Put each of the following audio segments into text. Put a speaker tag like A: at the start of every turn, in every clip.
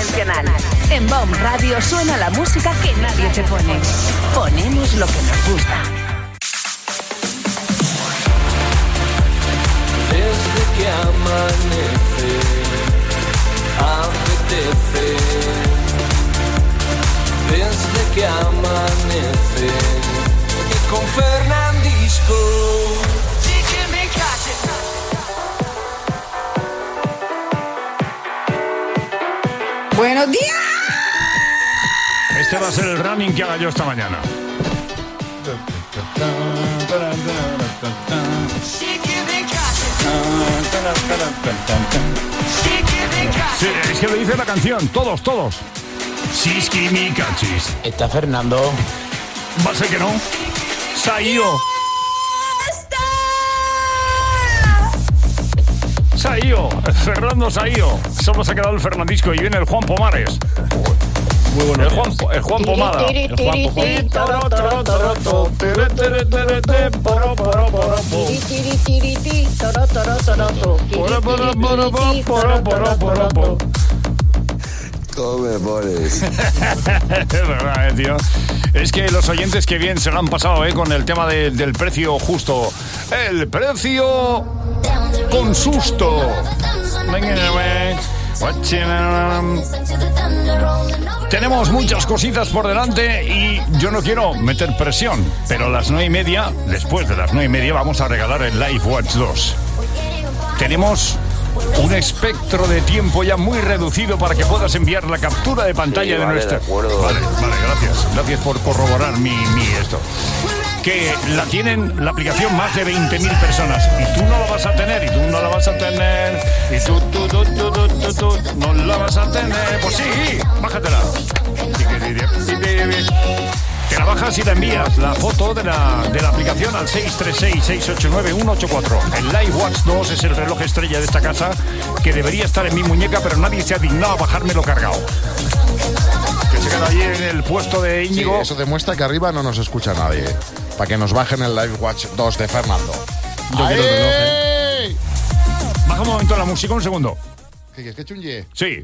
A: convencional. En Bomb Radio suena la música que nadie te pone. Ponemos lo que nos gusta.
B: Desde que amanece, apetece. Desde que amanece, y con Fernandisco.
C: ¡Buenos días!
D: Este va a ser el running que haga yo esta mañana. Sí, es que lo dice la canción, todos. Siski mi cachis.
E: Está Fernando.
D: Va a ser que no. Saío. Saío, Fernando Saío. Solo se ha quedado el Fernandisco y viene el Juan Pomares.
F: Muy bueno.
D: El Juan Pomada. El Juan
G: ¿Cómo me pones?
D: Es verdad, tío. Es que los oyentes que bien se lo han pasado, con el tema del precio justo. El precio con susto. Tenemos muchas cositas por delante y yo no quiero meter presión, pero a las 9:30, después de las 9:30, vamos a regalar el Live Watch 2. Tenemos un espectro de tiempo ya muy reducido para que puedas enviar la captura de pantalla de nuestra... Vale, gracias. Gracias por corroborar mi esto. Que la tienen la aplicación más de 20.000 personas y tú no la vas a tener, y tú no la vas a tener, y tú no la vas a tener. Pues sí, bájatela. Te la bajas y la envías la foto de la aplicación al 636-689-184. El Live Watch 2 es el reloj estrella de esta casa que debería estar en mi muñeca, pero nadie se ha dignado a bajármelo cargado. Que se queda allí en el puesto de Íñigo.
H: Sí, eso demuestra que arriba no nos escucha nadie. Para que nos bajen el Live Watch 2 de Fernando.
F: Yo quiero el reloj,
D: Baja un momento la música, un segundo.
H: ¿Qué quieres que chunye?
D: Sí.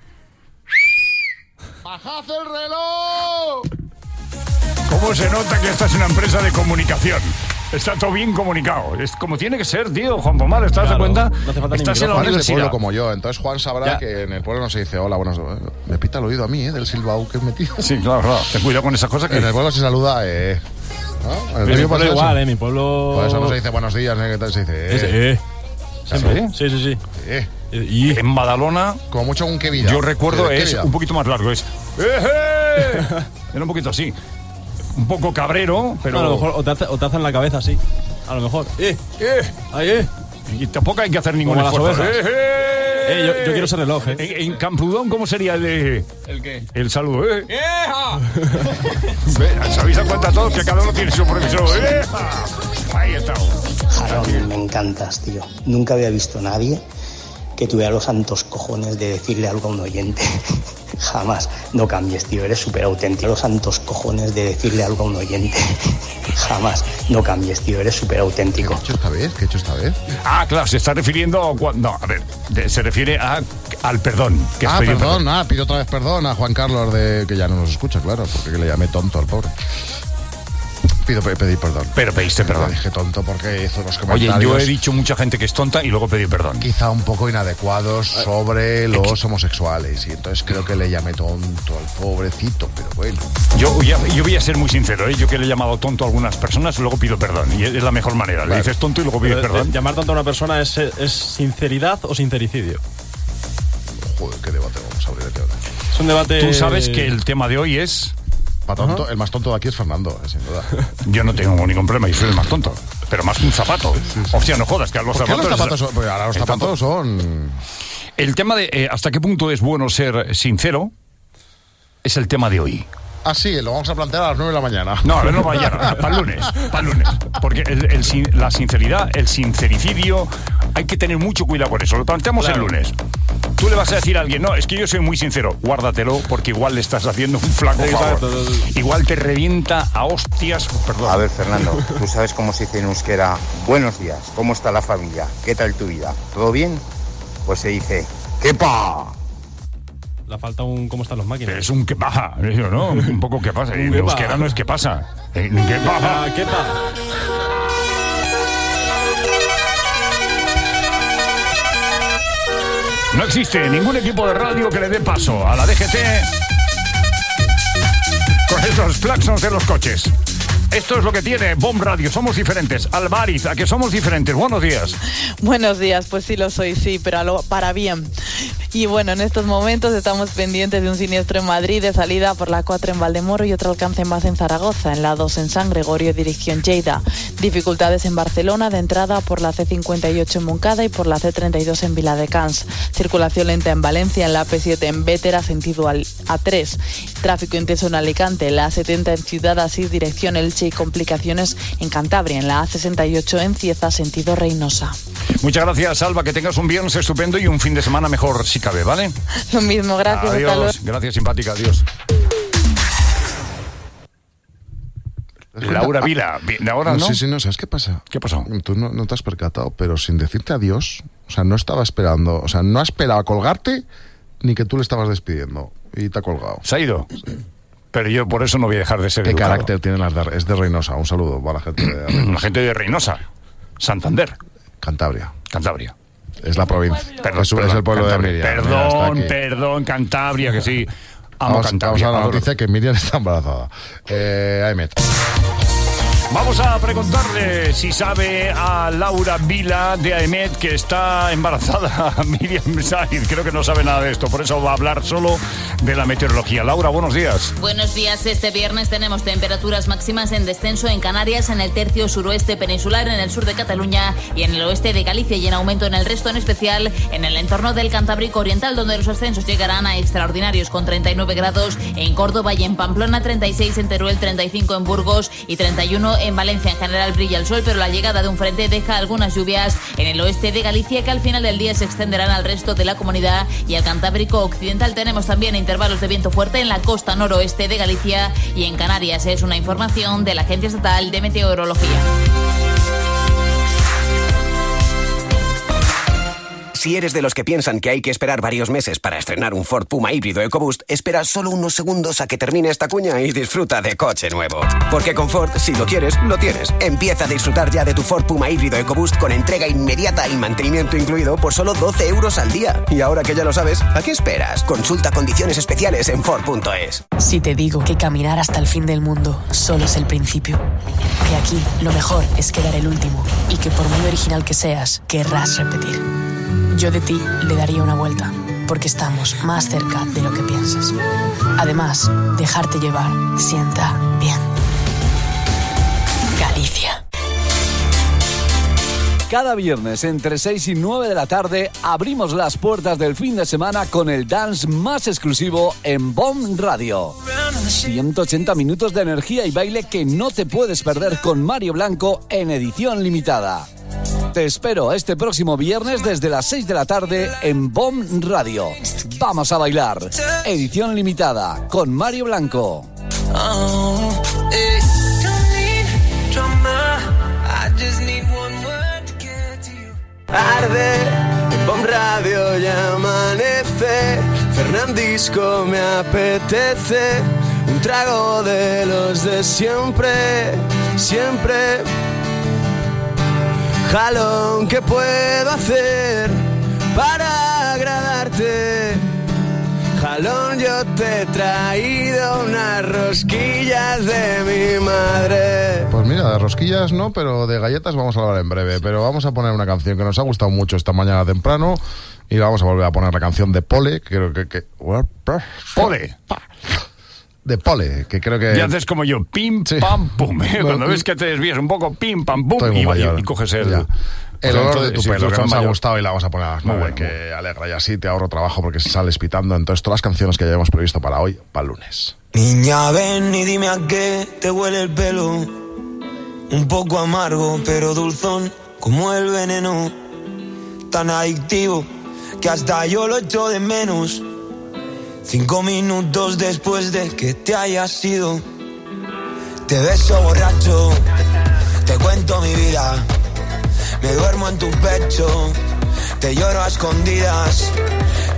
H: ¡Bajad el reloj!
D: ¿Cómo se nota que esta es una empresa de comunicación? Está todo bien comunicado. Es como tiene que ser, tío. Juan Pomar, ¿estás de cuenta?
F: No hace falta
D: Estás en la
H: Juan es de
D: universidad.
H: pueblo como yo, entonces Juan sabrá que en el pueblo no se dice hola, buenos días. Me pita el oído a mí, del silbao que he metido.
D: Sí, claro. Ten cuidado con esas cosas que...
H: En el pueblo se saluda, ¿no? En el
F: Mi
H: tuyo
F: pueblo
H: pasa
F: igual,
H: eso.
F: mi pueblo...
H: Por eso no se dice buenos días, ¿Qué tal se dice?
F: Siempre. Sí. Y
D: En Badalona,
H: Como mucho un que vida.
D: yo recuerdo,
H: ¿Qué
D: es
H: vida?
D: un poquito más largo. Es... Era un poquito así. Un poco cabrero, pero...
F: a lo mejor o te hacen la cabeza así. A lo mejor. Ahí.
D: Y tampoco hay que hacer ningún
F: Como las
D: esfuerzo.
F: ovejas. Yo quiero ese reloj,
D: En Camprodón, ¿cómo sería ¿El
F: qué?
D: el saludo? ¿Sabéis a cuenta todos que cada uno tiene su profesor? Ahí está.
I: Jarón, me encantas, tío. Nunca había visto a nadie que tuviera los santos cojones de decirle algo a un oyente. Jamás. No cambies, tío. Eres súper auténtico. Los santos cojones de decirle algo a un oyente. Jamás. No cambies, tío. Eres súper auténtico.
H: ¿Qué he hecho esta vez?
D: Ah, claro, se está refiriendo a... No, a ver, se refiere al perdón. Que es pedir
H: Perdón. Pido otra vez perdón a Juan Carlos, que ya no nos escucha, claro, porque le llamé tonto al pobre. Pedí perdón.
D: Pero pediste perdón.
H: Dije tonto porque hizo unos
D: Oye,
H: comentarios...
D: yo he dicho mucha gente que es tonta y luego pedí perdón.
H: Quizá un poco inadecuados sobre los homosexuales, y entonces creo que le llamé tonto al pobrecito, pero bueno.
D: Yo voy a ser muy sincero, yo que le he llamado tonto a algunas personas, luego pido perdón. Y es la mejor manera. Le dices tonto y luego pides perdón.
F: Llamar tonto a una persona es sinceridad o sincericidio.
H: Joder, qué debate vamos a abrir aquí ahora.
F: Es un debate...
D: Tú sabes que el tema de hoy es...
H: Tonto, el más tonto de aquí es Fernando, sin duda.
D: Yo no tengo ningún problema, yo soy el más tonto. Pero más que un zapato. Hostia, no jodas, que a los
H: ¿Por qué
D: zapatos...
H: los zapatos son? Pues ahora los zapatos son...
D: El tema de hasta qué punto es bueno ser sincero es el tema de hoy.
H: Ah, sí, lo vamos a plantear a las 9 de la mañana.
D: No, a ver, no mañana, para el lunes. Porque la sinceridad, el sincericidio, hay que tener mucho cuidado con eso. Lo planteamos el lunes. Tú le vas a decir a alguien, no, es que yo soy muy sincero, guárdatelo, porque igual le estás haciendo un flaco favor. Igual te revienta a hostias, perdón.
J: A ver, Fernando, ¿tú sabes cómo se dice en euskera? Buenos días, ¿cómo está la familia? ¿Qué tal tu vida? ¿Todo bien? Pues se dice, ¡quepa!
F: Le falta un ¿cómo están los máquinas?
D: Es un que paja, ¿no? Un poco que pasa. En euskera no es que pasa. ¿Qué paja?
F: ¿Qué paja?
D: No existe ningún equipo de radio que le dé paso a la DGT con esos claxons de los coches. Esto es lo que tiene BOM Radio, somos diferentes. Alvariz, ¿a que somos diferentes? Buenos días.
E: Buenos días, pues sí lo soy, sí, pero para bien. Y bueno, en estos momentos estamos pendientes de un siniestro en Madrid, de salida por la 4 en Valdemoro y otro alcance más en Zaragoza, en la 2 en San Gregorio, dirección Lleida. Dificultades en Barcelona, de entrada por la C58 en Moncada y por la C32 en Viladecans. Circulación lenta en Valencia, en la AP7 en Bétera, sentido A3. Tráfico intenso en Alicante, la A70 en Ciudad Asís, dirección Elche, y complicaciones en Cantabria, en la A68 en Cieza, sentido Reynosa.
D: Muchas gracias, Alba, que tengas un viernes estupendo y un fin de semana mejor si cabe, ¿vale?
E: Lo mismo, gracias.
D: Adiós,
E: hasta luego.
D: gracias, simpática, adiós. Laura Vila, ahora no.
H: Sí, no, ¿sabes qué pasa?
D: ¿Qué pasó?
H: Tú no te has percatado, pero sin decirte adiós, o sea, no estaba esperando, o sea, no ha esperado a colgarte ni que tú le estabas despidiendo y te ha colgado.
D: ¿Se ha ido? Sí. Pero yo por eso no voy a dejar de ser
H: ¿Qué
D: educado.
H: carácter tienen las de... Es de Reynosa, un saludo para la gente de Reynosa.
D: La gente de Reynosa, Santander.
H: Cantabria. Es la provincia.
D: Perdón,
H: es el pueblo
D: Cantabria.
H: de Miriam.
D: Perdón, Cantabria, que sí.
H: Vamos
D: Cantabria.
H: a la noticia que Miriam está embarazada. Ahmed.
D: Vamos a preguntarle si sabe a Laura Vila de AEMET que está embarazada. Miriam Saiz, creo que no sabe nada de esto, por eso va a hablar solo de la meteorología. Laura, buenos días.
K: Buenos días. Este viernes tenemos temperaturas máximas en descenso en Canarias, en el tercio suroeste peninsular, en el sur de Cataluña y en el oeste de Galicia, y en aumento en el resto, en especial en el entorno del Cantábrico Oriental, donde los ascensos llegarán a extraordinarios con 39 grados en Córdoba y en Pamplona, 36 en Teruel, 35 en Burgos y 31 en Valencia. En general brilla el sol, pero la llegada de un frente deja algunas lluvias en el oeste de Galicia, que al final del día se extenderán al resto de la comunidad y al Cantábrico Occidental. Tenemos también intervalos de viento fuerte en la costa noroeste de Galicia y en Canarias. Es una información de la Agencia Estatal de Meteorología.
L: Si eres de los que piensan que hay que esperar varios meses para estrenar un Ford Puma híbrido EcoBoost, espera solo unos segundos a que termine esta cuña y disfruta de coche nuevo. Porque con Ford, si lo quieres, lo tienes. Empieza a disfrutar ya de tu Ford Puma híbrido EcoBoost con entrega inmediata y mantenimiento incluido por solo 12 euros al día. Y ahora que ya lo sabes, ¿a qué esperas? Consulta condiciones especiales en Ford.es.
M: Si te digo que caminar hasta el fin del mundo solo es el principio, que aquí lo mejor es quedar el último y que por muy original que seas, querrás repetir. Yo de ti le daría una vuelta, porque estamos más cerca de lo que piensas. Además, dejarte llevar sienta bien. Galicia.
N: Cada viernes entre 6 y 9 de la tarde abrimos las puertas del fin de semana con el dance más exclusivo en BOM Radio. 180 minutos de energía y baile que no te puedes perder con Mario Blanco en edición limitada. Te espero este próximo viernes desde las 6 de la tarde en BOM Radio. Vamos a bailar. Edición limitada con Mario Blanco.
B: Arde, en BOM Radio ya amanece. Fernandisco me apetece. Un trago de los de siempre, siempre. Jalón, ¿qué puedo hacer para agradarte? Jalón, yo te he traído unas rosquillas de mi madre.
H: Pues mira, de rosquillas no, pero de galletas vamos a hablar en breve. Pero vamos a poner una canción que nos ha gustado mucho esta mañana temprano y vamos a volver a poner la canción de Pole, que creo que...
D: Pole.
H: De Pole, que creo que...
D: Y haces como yo, pim, pam, pum. Cuando ves que te desvías un poco, pim, pam, pum, y coges el...
H: El olor de tu pelo, que nos ha
D: mayor.
H: gustado y la vamos a poner a las 9, que alegra, y así te ahorro trabajo porque sales pitando. Entonces, todas las canciones que ya hemos previsto para hoy, para el lunes.
O: Niña, ven y dime a qué te huele el pelo. Un poco amargo, pero dulzón, como el veneno. Tan adictivo, que hasta yo lo echo de menos. 5 minutos después de que te hayas ido, te beso borracho, te cuento mi vida. Me duermo en tu pecho, te lloro a escondidas, te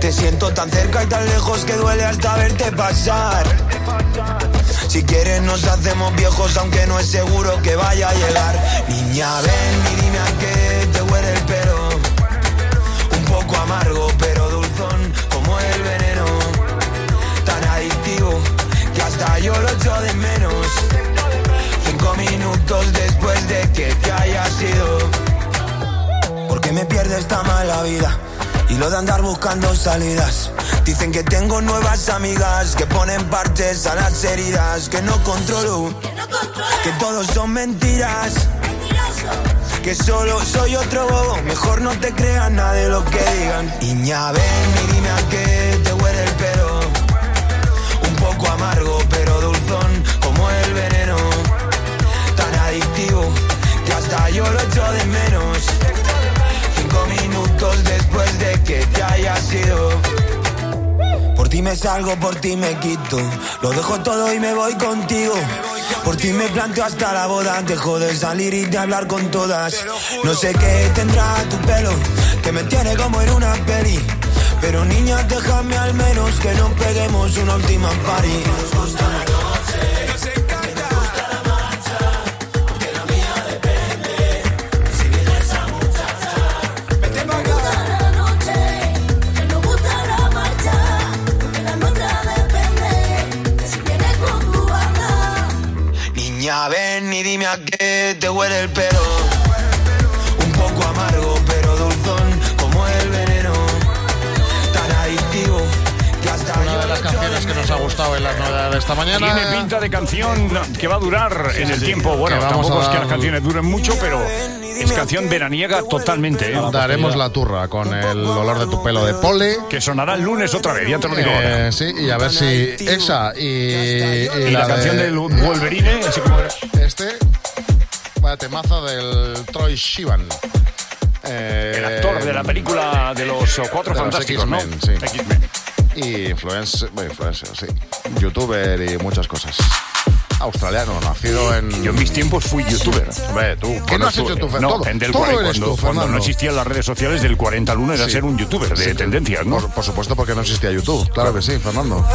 O: Te siento tan cerca y tan lejos que duele hasta verte pasar. Si quieres nos hacemos viejos aunque no es seguro que vaya a llegar. Niña, ven y dime a qué te huele el pelo. Un poco amargo pero dulzón como el veneno. Tan adictivo que hasta yo lo echo de menos. 5 minutos después de que te hayas ido. Porque me pierde esta mala vida y lo de andar buscando salidas. Dicen que tengo nuevas amigas que ponen parches a las heridas. Que no controlo, que todos son mentiras, que solo soy otro bobo. Mejor no te creas nada de lo que digan. Niña, ven y dime a qué te huele el pelo. Un poco amargo pero dulzón como el veneno. Tan adictivo que hasta yo lo echo de menos. 5 minutos después de que te hayas ido. Por ti me salgo, por ti me quito. Lo dejo todo y me voy contigo. Por ti me planteo hasta la boda. Dejo de salir y de hablar con todas. No sé qué tendrá tu pelo, que me tiene como en una peli. Pero niña, déjame al menos que nos peguemos una última party. Nos gusta la noche, nos encanta. Nos gusta la marcha, porque la mía depende. Si viene esa muchacha, vete pa' acá. Nos gusta la noche, que nos gusta la marcha, porque la nuestra depende. Si viene con tu banda. Niña, ven y dime a qué te huele el pelo. Un poco amargo pero dulzón como el veneno.
H: Una de las canciones que nos ha gustado en las novedades de esta mañana.
D: Tiene pinta de canción que va a durar en el tiempo. Bueno, tampoco es que las canciones duren mucho, pero es canción veraniega totalmente.
H: Daremos la turra con el olor de tu pelo de Pole.
D: Que sonará el lunes otra vez, ya te lo digo ahora.
H: Sí, y a ver si esa y
D: la canción del Wolverine, así como
H: vaya temazo del Troye Sivan.
D: El actor de la película de los Cuatro Fantásticos, ¿no?
H: Sí. X-Men. Y influencer, sí. Youtuber y muchas cosas. Australiano, nacido en...
D: Yo en mis tiempos fui youtuber.
H: Hombre, tú. ¿Qué no has hecho tú?
D: No, en Del 40, cuando no existían las redes sociales, del 40 al 1 era ser un youtuber de tendencias, ¿no?
H: Por supuesto, porque no existía YouTube. Claro que sí, Fernando.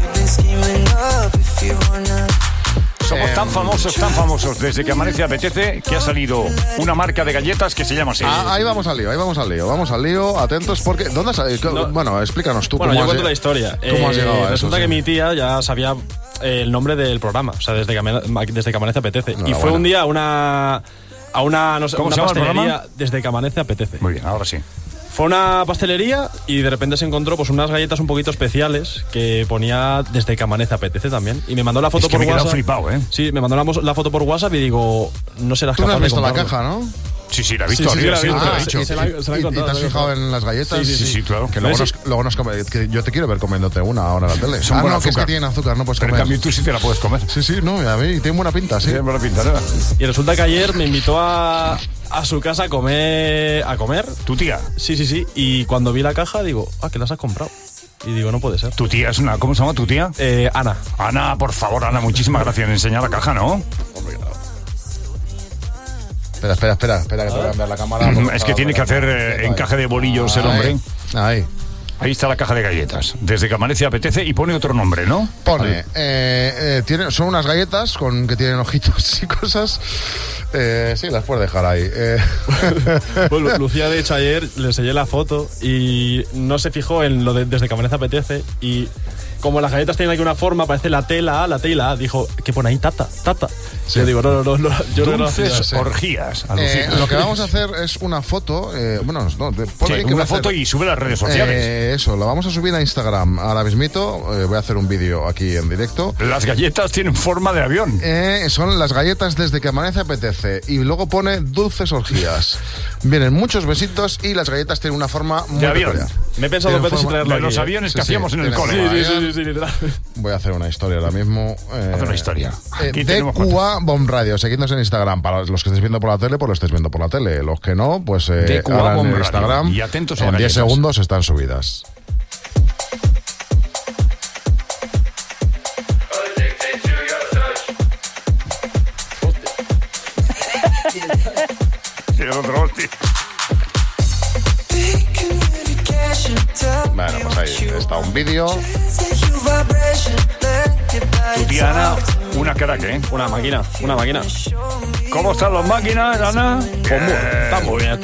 D: Somos tan famosos desde que Amanece Apetece, que ha salido una marca de galletas que se llama así.
H: Ahí vamos al lío, atentos porque... ¿Dónde has salido? No. Bueno, explícanos tú.
F: Bueno, yo cuento la historia.
H: ¿Cómo has llegado a eso?
F: Resulta que mi tía ya sabía el nombre del programa, o sea, desde que Amanece Apetece. Y fue un día a una no sé,
D: ¿cómo
F: una
D: se llama el
F: pastelería
D: programa?
F: Desde que Amanece Apetece.
D: Muy bien, ahora sí.
F: Fue a una pastelería y de repente se encontró pues unas galletas un poquito especiales que ponía Desde que Amanece Apetece también. Y me mandó la foto por WhatsApp.
D: Flipado, ¿eh?
F: Sí, me mandó la foto por WhatsApp y digo, no serás capaz de
H: comprarlo. Tú no has visto la caja, ¿no?
D: Sí, la he visto.
F: Sí, la he visto.
H: ¿Y te has fijado en las galletas?
D: Sí, claro.
H: Que luego nos come, que yo te quiero ver comiéndote una ahora en la tele. No, que es que tienen azúcar, no puedes comer.
D: Pero en cambio tú sí te la puedes comer.
H: Sí, no, a mí tiene buena pinta, sí.
D: Tiene buena pinta, ¿no?
F: Y resulta que ayer me invitó a su casa a comer.
D: ¿Tu tía?
F: Sí. Y cuando vi la caja digo, que las has comprado. Y digo, no puede ser.
D: ¿Tu tía es una... ¿Cómo se llama tu tía?
F: Ana.
D: Ana, por favor, Ana, muchísimas gracias. Me enseña la caja, ¿no?
H: Espera, que te voy a cambiar la cámara.
D: Es que tiene que hacer encaje de bolillos el hombre.
H: Ahí
D: está la caja de galletas. Desde que Amanece Apetece y pone otro nombre, ¿no?
H: Pone, son unas galletas que tienen ojitos y cosas. Sí, las puedes dejar ahí.
F: Pues Lucía, de hecho, ayer le enseñé la foto y no se fijó en lo de Desde que Amanece Apetece. Y como las galletas tienen aquí una forma, parece la tela A, dijo, ¿qué pone ahí? Tata. Sí. Yo digo, no, yo
D: dulces orgías.
H: Lo que vamos a hacer es una foto,
D: una foto y sube a las redes sociales.
H: Eso, la vamos a subir a Instagram ahora mismito. Voy a hacer un vídeo aquí en directo.
D: Las galletas tienen forma de avión.
H: Son las galletas Desde que Amanece Apetece. Y luego pone dulces orgías. Vienen muchos besitos y las galletas tienen una forma muy peculiar.
F: Me he pensado dos veces en traerlo
D: de los aviones que hacíamos en el cole.
F: Sí, literal.
H: Voy a hacer una historia ahora mismo.
D: Haz una historia.
H: DQA Bomb Radio. Seguidnos en Instagram. Para los que estéis viendo por la tele, pues lo estéis viendo por la tele. Los que no, pues ahora en Instagram.
D: Y atentos a
H: en 10 segundos están subidas. Bueno, pues ahí está un vídeo.
D: Tu tía Ana, una crack, ¿eh?
F: Una máquina.
D: ¿Cómo están las máquinas, Ana?
F: Pues está muy bien.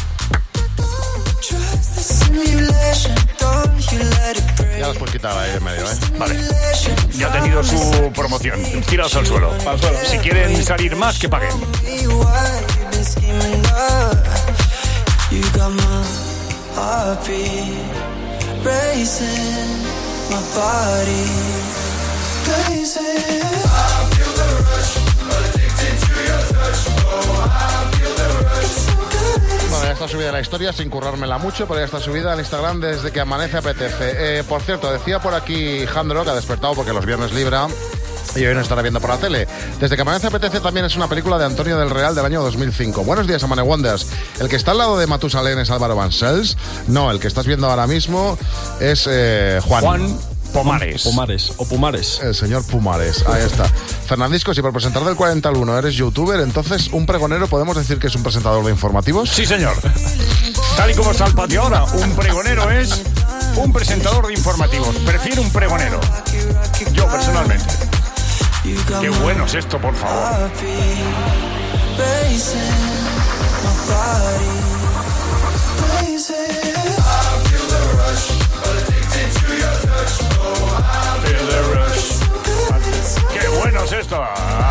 H: Ya las puedes quitar ahí de medio, ¿eh?
D: Vale. Ya ha tenido su promoción. Tirados al suelo. Si quieren salir más, que paguen.
H: Bueno, ya está subida la historia sin currármela mucho, pero ya está subida al Instagram desde que amanece apetece. Por cierto, decía por aquí Jandro, que ha despertado porque los viernes libra y hoy no estará viendo por la tele. Desde que amanece apetece también es una película de Antonio del Real del año 2005. Buenos días, Amane Wonders. El que está al lado de Matusalén es Álvaro Vancells. No, el que estás viendo ahora mismo es Juan
D: Pomares.
F: Pumares.
H: El señor Pumares, ahí está. Fernandisco, si por presentar del 40 al 1 eres youtuber, entonces un pregonero podemos decir que es un presentador de informativos.
D: Sí, señor. Tal y como está el patio ahora, un pregonero es un presentador de informativos. Prefiero un pregonero. Yo, personalmente. Qué bueno es esto, por favor. Qué bueno es esto.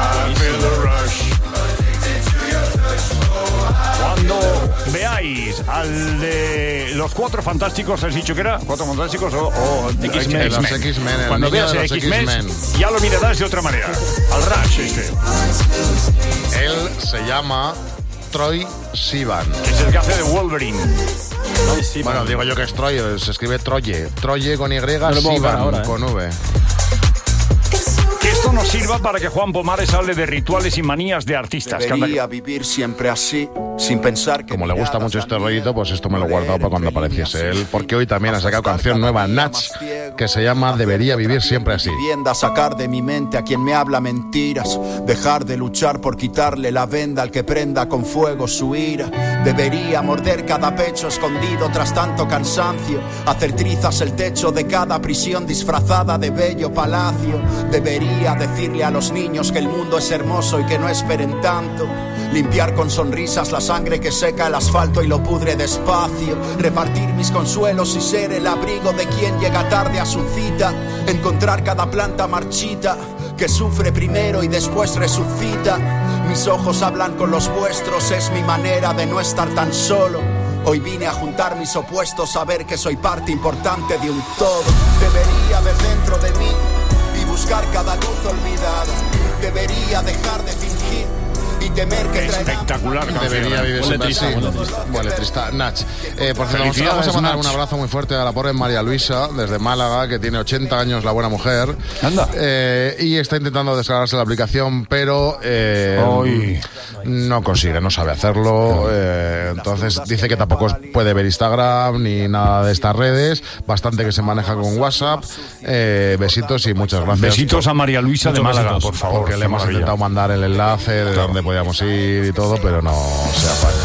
D: Cuando veáis al de los Cuatro Fantásticos, ¿has dicho que era? ¿Cuatro Fantásticos o
H: X-Men? Los X-Men.
D: Cuando veas a X-Men, ya lo mirarás de otra manera. Al Rush este.
H: Él se llama Troye Sivan.
D: Que es el que hace de Wolverine.
H: Bueno, digo yo que es Troye, se escribe Troye. Troye con Y, Sivan con V.
D: Que esto nos sirva para que Juan Pomares hable de rituales y manías de artistas.
P: Debería vivir siempre así, sin pensar que...
H: Como le gusta mucho este rollito, pues esto me lo he guardado para cuando apareciese él, porque hoy también ha sacado canción nueva, Nach, que se llama Debería vivir siempre así.
P: Vivienda, sacar de mi mente a quien me habla mentiras, dejar de luchar por quitarle la venda al que prenda con fuego su ira. Debería morder cada pecho escondido tras tanto cansancio, hacer trizas el techo de cada prisión disfrazada de bello palacio. Debería decirle a los niños que el mundo es hermoso y que no esperen tanto, limpiar con sonrisas la sangre que seca el asfalto y lo pudre despacio, repartir mis consuelos y ser el abrigo de quien llega tarde a su cita, encontrar cada planta marchita que sufre primero y después resucita. Mis ojos hablan con los vuestros, es mi manera de no estar tan solo. Hoy vine a juntar mis opuestos, a ver que soy parte importante de un todo. Debería ver dentro de mí y buscar cada luz olvidada. Debería dejar de fingir y temer que
D: espectacular canción.
H: Debería vivir siempre así. Buen letrista, Nach. Por cierto, vamos a mandar un abrazo muy fuerte a la pobre María Luisa, desde Málaga, que tiene 80 años, la buena mujer.
D: Anda.
H: Y está intentando descargarse la aplicación, pero no consigue, no sabe hacerlo. Entonces dice que tampoco puede ver Instagram ni nada de estas redes. Bastante que se maneja con WhatsApp. Besitos y muchas gracias.
D: Besitos a María Luisa de Málaga,
H: besitos,
D: por favor.
H: Porque le hemos intentado mandar el enlace de donde podíamos ir y todo, pero no se apaña.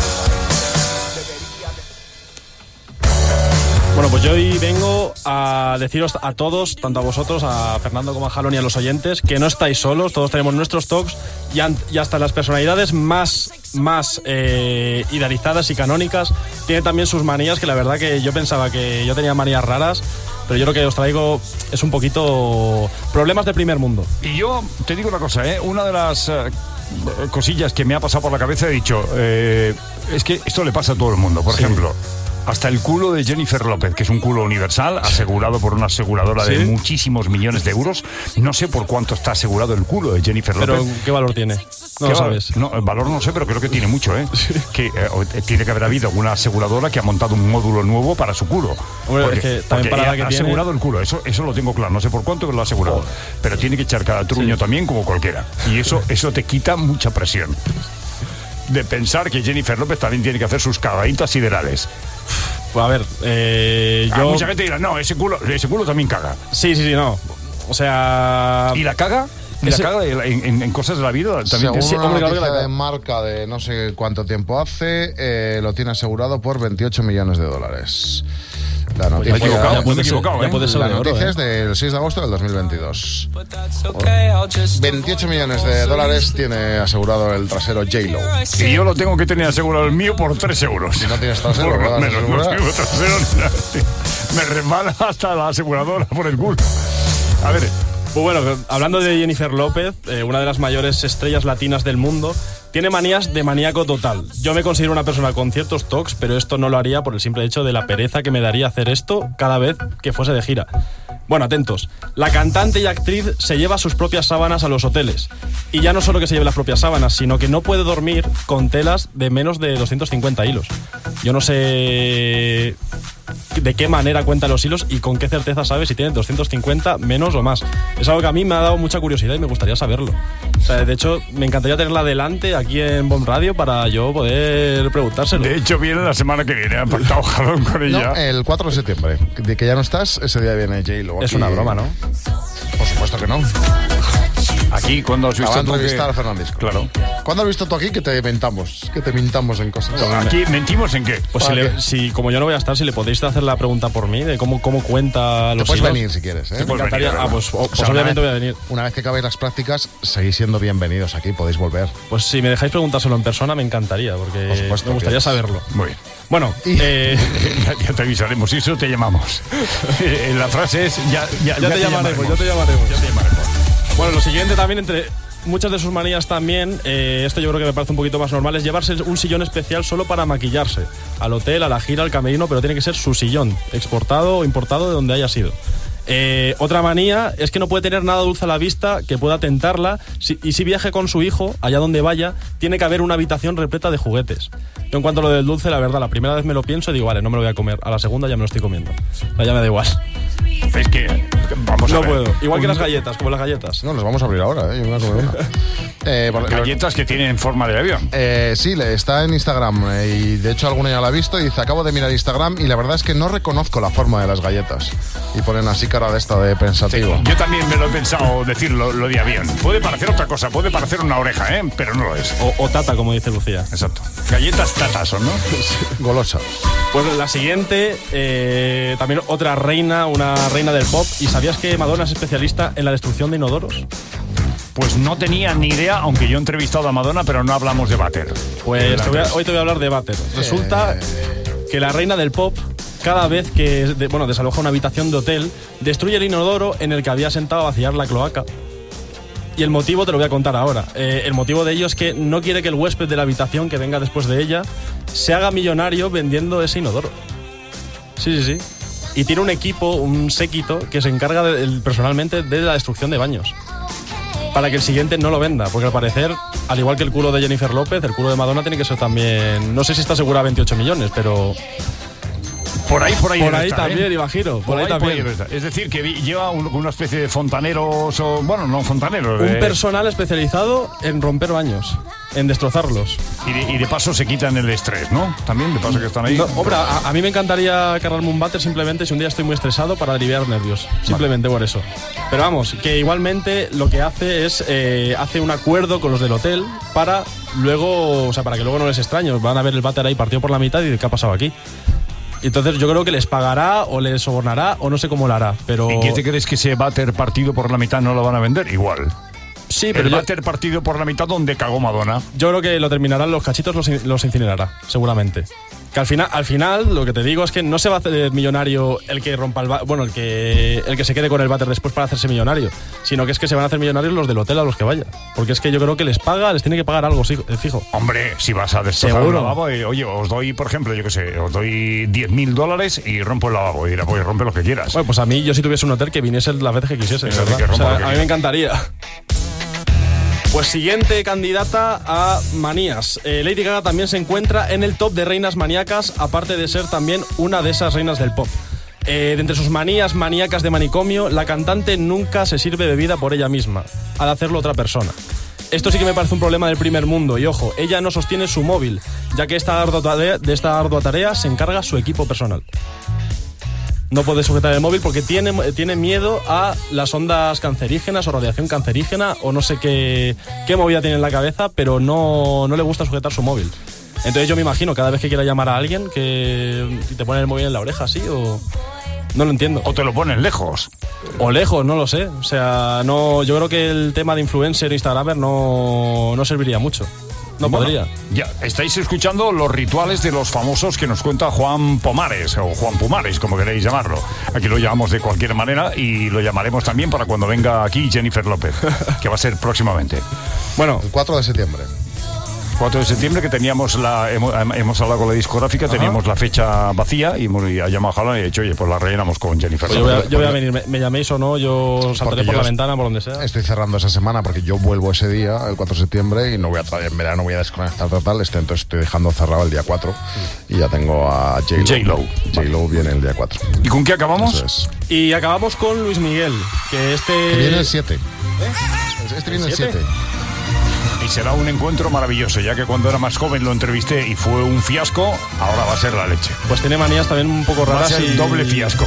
F: Bueno, pues yo hoy vengo a deciros a todos, tanto a vosotros, a Fernando como a Jalón y a los oyentes, que no estáis solos, todos tenemos nuestros tocs y hasta las personalidades más idealizadas y canónicas tienen también sus manías, que la verdad que yo pensaba que yo tenía manías raras, pero yo lo que os traigo es un poquito problemas de primer mundo.
D: Y yo te digo una cosa, una de las cosillas que me ha pasado por la cabeza, he dicho, es que esto le pasa a todo el mundo. Por ejemplo, hasta el culo de Jennifer López, que es un culo universal, asegurado por una aseguradora de muchísimos millones de euros. No sé por cuánto está asegurado el culo de Jennifer López.
F: ¿Pero qué valor tiene? No lo sabes.
D: No, el valor no sé, pero creo que tiene mucho, Que tiene que haber habido una aseguradora que ha montado un módulo nuevo para su culo.
F: Hombre, porque, es que también para la que
D: ha asegurado el culo, eso lo tengo claro. No sé por cuánto, pero lo ha asegurado. Pero tiene que echar cada truño también, como cualquiera. Y eso te quita mucha presión. De pensar que Jennifer López también tiene que hacer sus cagaditas siderales.
F: Pues a ver,
D: mucha gente dirá, no, ese culo también caga.
F: Sí, no. O sea...
D: ¿Y la caga? ¿Y la caga en cosas de la vida? También
H: según una noticia de marca de no sé cuánto tiempo hace, lo tiene asegurado por $28 millones. La noticia,
F: ya puede ser
H: la
F: de oro,
H: noticia es del 6 de agosto del 2022. $28 millones tiene asegurado el trasero J-Lo.
D: Y yo lo tengo que tener asegurado el mío por 3 euros.
H: Si no tienes trasero,
D: por lo menos,
H: no
D: tengo trasero. Me resbala hasta la aseguradora por el culo. A ver.
F: Pues bueno, hablando de Jennifer López, una de las mayores estrellas latinas del mundo, tiene manías de maníaco total. Yo me considero una persona con ciertos tocs, pero esto no lo haría por el simple hecho de la pereza que me daría hacer esto cada vez que fuese de gira. Bueno, atentos. La cantante y actriz se lleva sus propias sábanas a los hoteles. Y ya no solo que se lleve las propias sábanas, sino que no puede dormir con telas de menos de 250 hilos. Yo no sé de qué manera cuenta los hilos y con qué certeza sabe si tiene 250 menos o más. Es algo que a mí me ha dado mucha curiosidad y me gustaría saberlo. O sea, de hecho, me encantaría tenerla delante aquí en Bomb Radio para yo poder preguntárselo.
D: De hecho, viene la semana que viene, apartado jalón con ella.
H: No, el 4 de septiembre. De que ya no estás, ese día viene J-Lo.
F: Es una broma, ¿no?
H: Por supuesto que no.
D: Aquí, ¿cuándo has visto tú
H: entrevistar a Fernandisco?
D: Claro.
H: ¿Cuándo has visto tú aquí que te mentamos? Que te mintamos en cosas.
D: ¿Aquí mentimos en qué?
F: Pues si como yo no voy a estar, si le podéis hacer la pregunta por mí, de cómo cuenta los hilos.
H: Puedes venir si quieres, ¿eh?
F: Me encantaría. Pues obviamente voy a venir.
H: Una vez que acabéis las prácticas, seguís siendo bienvenidos aquí, podéis volver.
F: Pues si me dejáis preguntárselo en persona, me encantaría, porque
H: por supuesto,
F: me gustaría saberlo.
D: Muy bien.
F: Bueno,
D: ya te avisaremos, si eso te llamamos. La frase es, ya te llamaremos.
F: Bueno, lo siguiente también, entre muchas de sus manías también, esto yo creo que me parece un poquito más normal, es llevarse un sillón especial solo para maquillarse. Al hotel, a la gira, al camerino, pero tiene que ser su sillón, exportado o importado de donde haya sido. Otra manía es que no puede tener nada dulce a la vista que pueda tentarla, y si viaje con su hijo, allá donde vaya, tiene que haber una habitación repleta de juguetes. Yo en cuanto a lo del dulce, la verdad, la primera vez me lo pienso y digo, vale, no me lo voy a comer. A la segunda ya me lo estoy comiendo. O sea, ya me da igual.
D: Es que vamos a ver.
F: No puedo. Igual que las galletas, como las galletas.
H: No, los vamos a abrir ahora, yo me voy a comer una.
D: Galletas que tienen forma de avión.
H: Sí, está en Instagram y de hecho alguna ya la ha visto y dice, acabo de mirar Instagram y la verdad es que no reconozco la forma de las galletas. Y ponen así cara de esta de pensativo.
D: Sí, yo también me lo he pensado decir lo de avión. Puede parecer otra cosa, puede parecer una oreja, pero no lo es.
F: O tata, como dice Lucía.
D: Exacto. Galletas tatas son, ¿no?
H: Golosas.
F: Pues la siguiente, también otra reina, una reina del pop. ¿Y sabías que Madonna es especialista en la destrucción de inodoros?
D: Pues no tenía ni idea, aunque yo he entrevistado a Madonna, pero no hablamos de váter.
F: Pues hoy te voy a hablar de váter. Resulta que la reina del pop, cada vez que desaloja una habitación de hotel, destruye el inodoro en el que había sentado a vaciar la cloaca. Y el motivo te lo voy a contar ahora. El motivo de ello es que no quiere que el huésped de la habitación que venga después de ella se haga millonario vendiendo ese inodoro. Sí. Y tiene un equipo, un séquito, que se encarga personalmente de la destrucción de baños. Para que el siguiente no lo venda. Porque al parecer, al igual que el culo de Jennifer López, el culo de Madonna tiene que ser también... No sé si está asegurada a 28 millones, pero...
D: Por ahí
F: también, imagino. Por ahí también.
D: Es decir, que lleva una especie de fontaneros o... Bueno, no fontaneros.
F: Un personal especializado en romper baños, en destrozarlos.
D: Y de paso se quitan el estrés, ¿no? También de paso que están ahí.
F: No, hombre, a mí me encantaría cargarme un váter simplemente si un día estoy muy estresado para aliviar nervios. Simplemente por eso. Pero vamos, que igualmente lo que hace es... hace un acuerdo con los del hotel para luego... O sea, para que luego no les extrañe. Van a ver el váter ahí partido por la mitad y ¿qué ha pasado aquí? Entonces yo creo que les pagará o les sobornará o no sé cómo lo hará, pero...
D: ¿Y qué te crees que ese váter partido por la mitad no lo van a vender? Igual.
F: Sí, pero
D: el váter partido por la mitad donde cagó Madonna.
F: Yo creo que lo terminarán, los cachitos los incinerará, seguramente. Que al final, lo que te digo es que no se va a hacer millonario el que rompa el el que se quede con el váter después para hacerse millonario, sino que es que se van a hacer millonarios los del hotel a los que vaya. Porque es que yo creo que les tiene que pagar algo fijo.
D: Hombre, si vas a destrozar un lavabo, oye, os doy, por ejemplo, yo qué sé, os doy $10,000 y rompo el lavabo. Y dirá, pues rompe lo que quieras.
F: Bueno, pues a mí, yo si tuviese un hotel, que viniese las veces que quisiese, ¿verdad? O sea, a mí me encantaría. Pues siguiente candidata a manías. Lady Gaga también se encuentra en el top de reinas maníacas, aparte de ser también una de esas reinas del pop. De entre sus manías maníacas de manicomio, la cantante nunca se sirve bebida por ella misma, al hacerlo otra persona. Esto sí que me parece un problema del primer mundo, y ojo, ella no sostiene su móvil, ya que de esta ardua tarea se encarga su equipo personal. No puede sujetar el móvil porque tiene miedo a las ondas cancerígenas o radiación cancerígena o no sé qué movida tiene en la cabeza, pero no le gusta sujetar su móvil. Entonces yo me imagino, cada vez que quiera llamar a alguien, que te ponen el móvil en la oreja, ¿sí? O... No lo entiendo.
D: O te lo ponen lejos.
F: O lejos, no lo sé. O sea, no, yo creo que el tema de influencer, Instagramer no serviría mucho. No podría.
D: Ya, estáis escuchando los rituales de los famosos que nos cuenta Juan Pomares, o Juan Pumares, como queréis llamarlo. Aquí lo llamamos de cualquier manera y lo llamaremos también para cuando venga aquí Jennifer López, que va a ser próximamente.
H: Bueno, el 4 de septiembre.
D: 4 de septiembre, que teníamos hemos hablado con la discográfica, teníamos la fecha vacía y ha llamado a Jalón y ha dicho, oye, pues la rellenamos con Jennifer.
F: Pues yo voy a venir, me llaméis o no, yo saltaré por la ventana, por donde sea.
H: Estoy cerrando esa semana porque yo vuelvo ese día, el 4 de septiembre, y no voy a traer en verano, voy a desconectar total, entonces estoy dejando cerrado el día 4 y ya tengo a J-Lo. J-Lo viene el día 4.
D: ¿Y con qué acabamos?
H: Eso es.
F: Y acabamos con Luis Miguel, que
H: viene el 7. Este viene el 7.
D: Y será un encuentro maravilloso, ya que cuando era más joven lo entrevisté y fue un fiasco, ahora va a ser la leche.
F: Pues tiene manías también un poco raras.
D: Va a ser doble fiasco.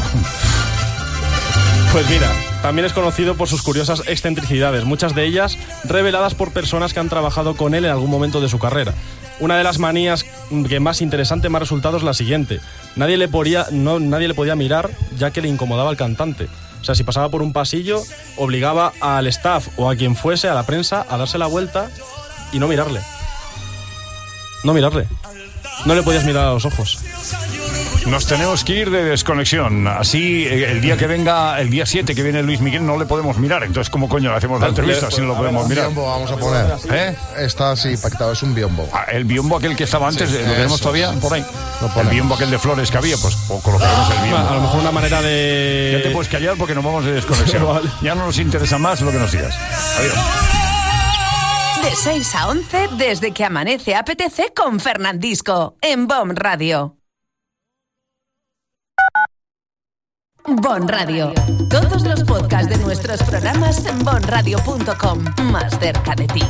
F: Pues mira, también es conocido por sus curiosas excentricidades, muchas de ellas reveladas por personas que han trabajado con él en algún momento de su carrera. Una de las manías que más interesante me ha resultado es la siguiente. Nadie le podía mirar, ya que le incomodaba al cantante. O sea, si pasaba por un pasillo, obligaba al staff o a quien fuese, a la prensa, a darse la vuelta y no mirarle. No mirarle. No le podías mirar a los ojos.
D: Nos tenemos que ir de desconexión. Así, el día que venga, el día 7 que viene Luis Miguel, no le podemos mirar. Entonces, ¿cómo coño le hacemos la entrevista si no lo podemos mirar?
H: Biombo vamos a poner. Está así pactado, es un biombo.
D: El biombo aquel que estaba antes, ¿lo tenemos todavía por ahí? El biombo aquel de flores que había, pues colocaremos el biombo.
F: A lo mejor una manera de...
D: Ya te puedes callar porque nos vamos de desconexión. Vale. Ya no nos interesa más lo que nos digas. Adiós.
A: De 6 a 11, desde que amanece apetece con Fernandisco, en BOM Radio. BOM Radio. Todos los podcasts de nuestros programas en bomradio.com. Más cerca de ti.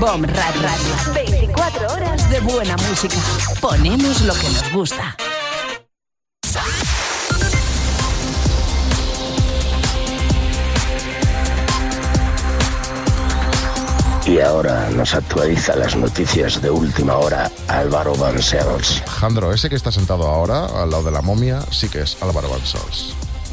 A: BOM Radio. 24 horas de buena música. Ponemos lo que nos gusta.
Q: Y ahora nos actualiza las noticias de última hora Álvaro Vancells.
H: Jandro, ese que está sentado ahora al lado de la momia sí que es Álvaro Vancells.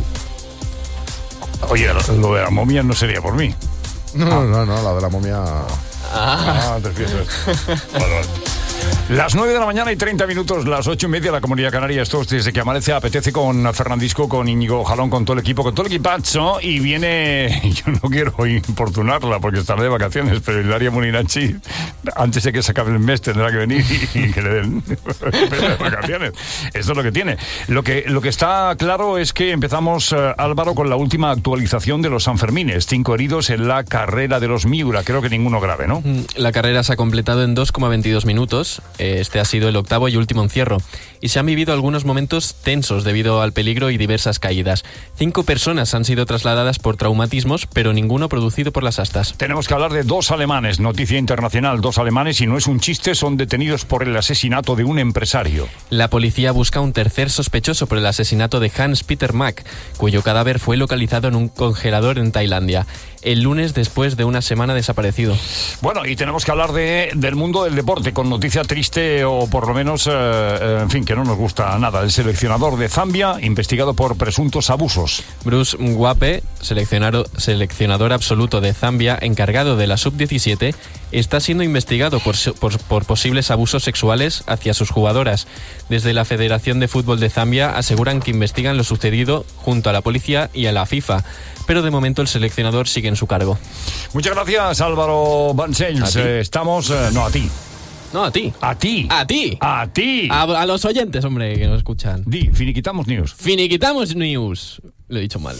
D: Oye, lo de la momia no sería por mí.
H: No, la de la momia...
D: te refieres. Vale. Las 9 de la mañana y 30 minutos, las 8:30, la Comunidad Canaria. Esto es Desde que Amanece, apetece con Fernandisco, con Íñigo Jalón, con todo el equipo, con todo el equipazo. Y viene, yo no quiero importunarla porque estará de vacaciones, pero Hilaria Muninachi, antes de que se acabe el mes, tendrá que venir y que le den de vacaciones. Esto es lo que tiene. Lo que está claro es que empezamos, Álvaro, con la última actualización de los Sanfermines. 5 heridos en la carrera de los Miura. Creo que ninguno grave, ¿no?
R: La carrera se ha completado en 2,22 minutos. Este ha sido el octavo y último encierro. Y se han vivido algunos momentos tensos debido al peligro y diversas caídas. 5 personas han sido trasladadas por traumatismos, pero ninguno producido por las astas.
D: Tenemos que hablar de 2 alemanes. Noticia internacional. 2 alemanes, y no es un chiste, son detenidos por el asesinato de un empresario.
R: La policía busca un tercer sospechoso por el asesinato de Hans-Peter Mack, cuyo cadáver fue localizado en un congelador en Tailandia el lunes después de una semana desaparecido.
D: Bueno, y tenemos que hablar del mundo del deporte, con noticia triste, o por lo menos, en fin, que no nos gusta nada. El seleccionador de Zambia, investigado por presuntos abusos.
R: Bruce Mwape, seleccionador absoluto de Zambia, encargado de la sub-17, está siendo investigado por posibles abusos sexuales hacia sus jugadoras. Desde la Federación de Fútbol de Zambia aseguran que investigan lo sucedido junto a la policía y a la FIFA, pero de momento el seleccionador sigue en su cargo.
D: Muchas gracias, Álvaro Vancells. Estamos... no, a ti.
R: No, a ti.
D: A ti.
R: A ti.
D: A ti.
R: A los oyentes, hombre, que nos escuchan.
D: Finiquitamos News.
R: Finiquitamos News. Lo he dicho mal.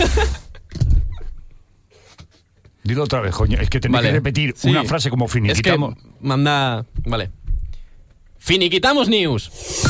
D: Dilo otra vez, coño. Es que tendré que repetir una frase como finiquitamos.
R: Es que manda... Vale. Finiquitamos News.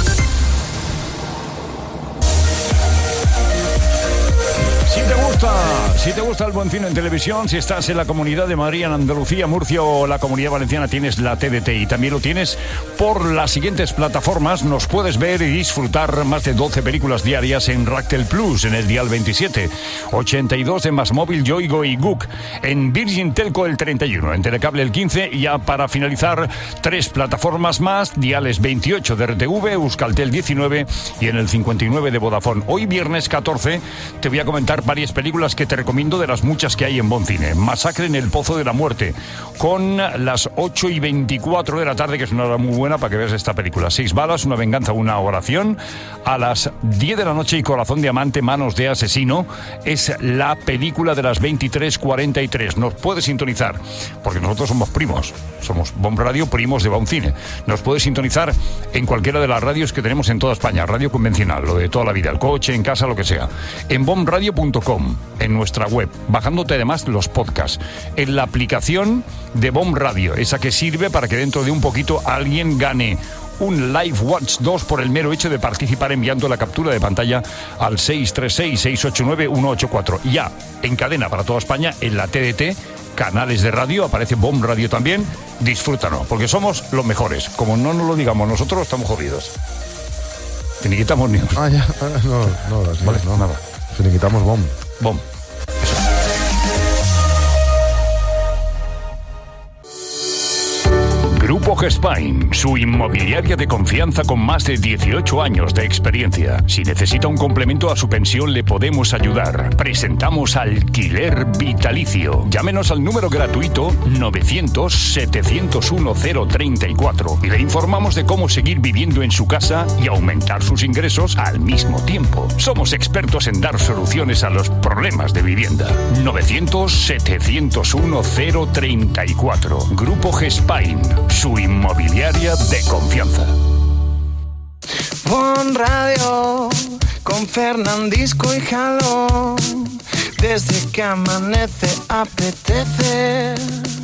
D: Si te gusta el buen cine en televisión, si estás en la Comunidad de Madrid, en Andalucía, Murcia o la Comunidad Valenciana, tienes la TDT, y también lo tienes por las siguientes plataformas. Nos puedes ver y disfrutar más de 12 películas diarias en Ractel Plus, en el dial 27, 82 de Masmóvil, Yoigo y Guk, en Virgin Telco el 31, en Telecable el 15, y ya para finalizar, 3 plataformas más, diales 28 de RTV, Euskaltel 19 y en el 59 de Vodafone. Hoy, viernes 14, te voy a comentar varias películas que te recomiendo de las muchas que hay en Bon Cine. Masacre en el Pozo de la Muerte, con las 8:24 de la tarde, que es una hora muy buena para que veas esta película. 6 balas, una venganza, una oración. A las 10 de la noche, y Corazón de Amante, Manos de Asesino, es la película de las 23:43. Nos puedes sintonizar, porque nosotros somos primos. Somos Bon Radio, primos de Bon Cine. Nos puedes sintonizar en cualquiera de las radios que tenemos en toda España. Radio convencional, lo de toda la vida, el coche, en casa, lo que sea. En bomradio.com, en nuestra web, bajándote además los podcasts, en la aplicación de BOM Radio, esa que sirve para que dentro de un poquito alguien gane un Live Watch 2 por el mero hecho de participar enviando la captura de pantalla al 636-689-184. Ya en cadena para toda España, en la TDT, canales de radio, aparece BOM Radio también. Disfrútanos, porque somos los mejores. Como no nos lo digamos nosotros, estamos jodidos. Finiquitamos News.
H: Ya. No, vale, no, nada. Finiquitamos BOM.
D: BOM. Grupo Gespain, su inmobiliaria de confianza con más de 18 años de experiencia. Si necesita un complemento a su pensión, le podemos ayudar. Presentamos Alquiler Vitalicio. Llámenos al número gratuito 900-701-034 y le informamos de cómo seguir viviendo en su casa y aumentar sus ingresos al mismo tiempo. Somos expertos en dar soluciones a los problemas de vivienda. 900-701-034. Grupo Gespain, su inmobiliaria de confianza.
B: Bon Radio con Fernandisco y Jalón. Desde que amanece apetece.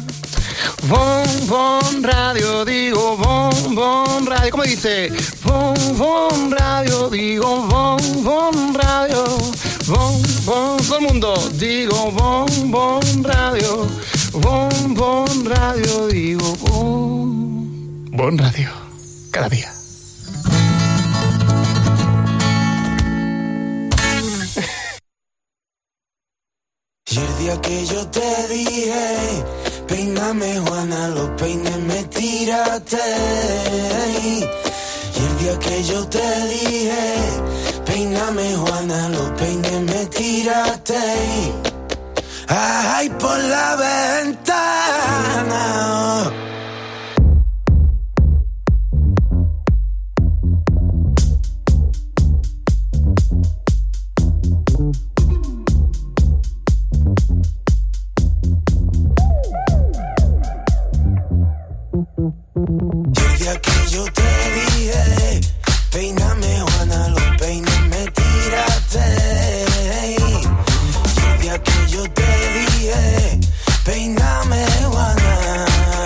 B: Bon Radio, digo Bon Radio. ¿Cómo dice? Bon Radio, digo Bon Radio. Bon, todo el mundo, digo Bon Radio. Bon Radio, digo Bon Radio, cada día.
O: Y el día que yo te dije, peíname Juana, los peines me tiraste. Y el día que yo te dije, peíname Juana, los peines me tiraste. Ay, por la ventana. El día que yo te dije, peíname Juana, los peines me tiraste. El día que yo te dije, peíname Juana.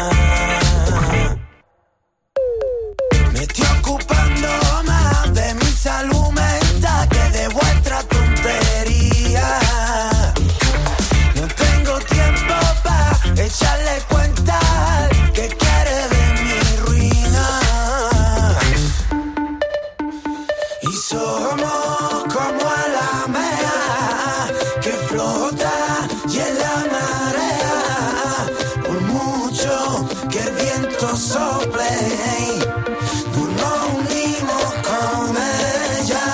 O: Me estoy ocupando más de mi salud mental que de vuestra tontería. No tengo tiempo para echarle cuenta que quiere de mi ruina. Y somos como la mea que flota y en la marea. Por mucho que el viento sople, no nos hundimos con ella.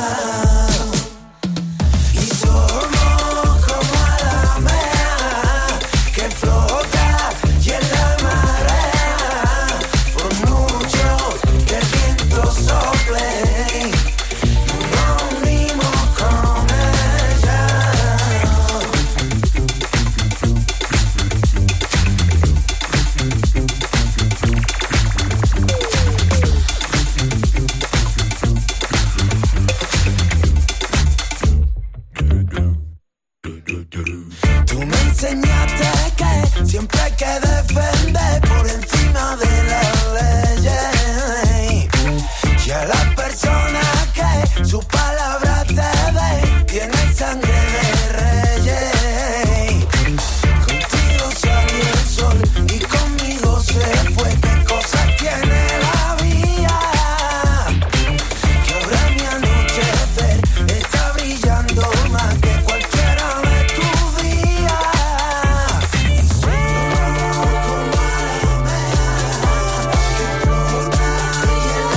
O: Y somos como la mea que flota y en la marea. Por mucho que el viento sople, no nos hundimos con ella. Tú me enseñaste que siempre hay que defender por encima de las leyes. Y a las personas que su palabra te dé, tienen sangre de reyes. Contigo salió el sol y conmigo se fue. ¿Qué cosa tiene la vida? Que ahora mi anochecer está brillando más que cualquiera de tus días. Y somos como la mea que flota y en la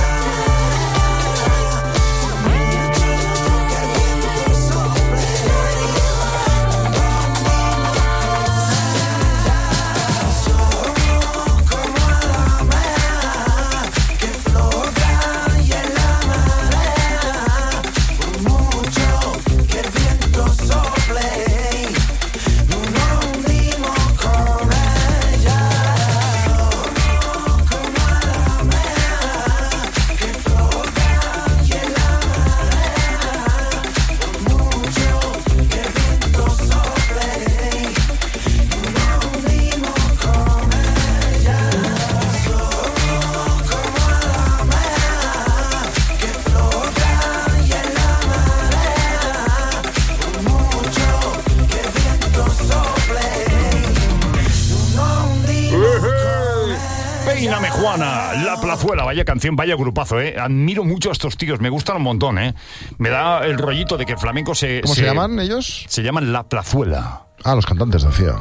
D: Peíname Juana, La Plazuela, vaya canción, vaya grupazo, Admiro mucho a estos tíos, me gustan un montón, Me da el rollito de que el flamenco se...
H: ¿Cómo se llaman ellos?
D: Se llaman La Plazuela.
H: Ah, los cantantes, decía.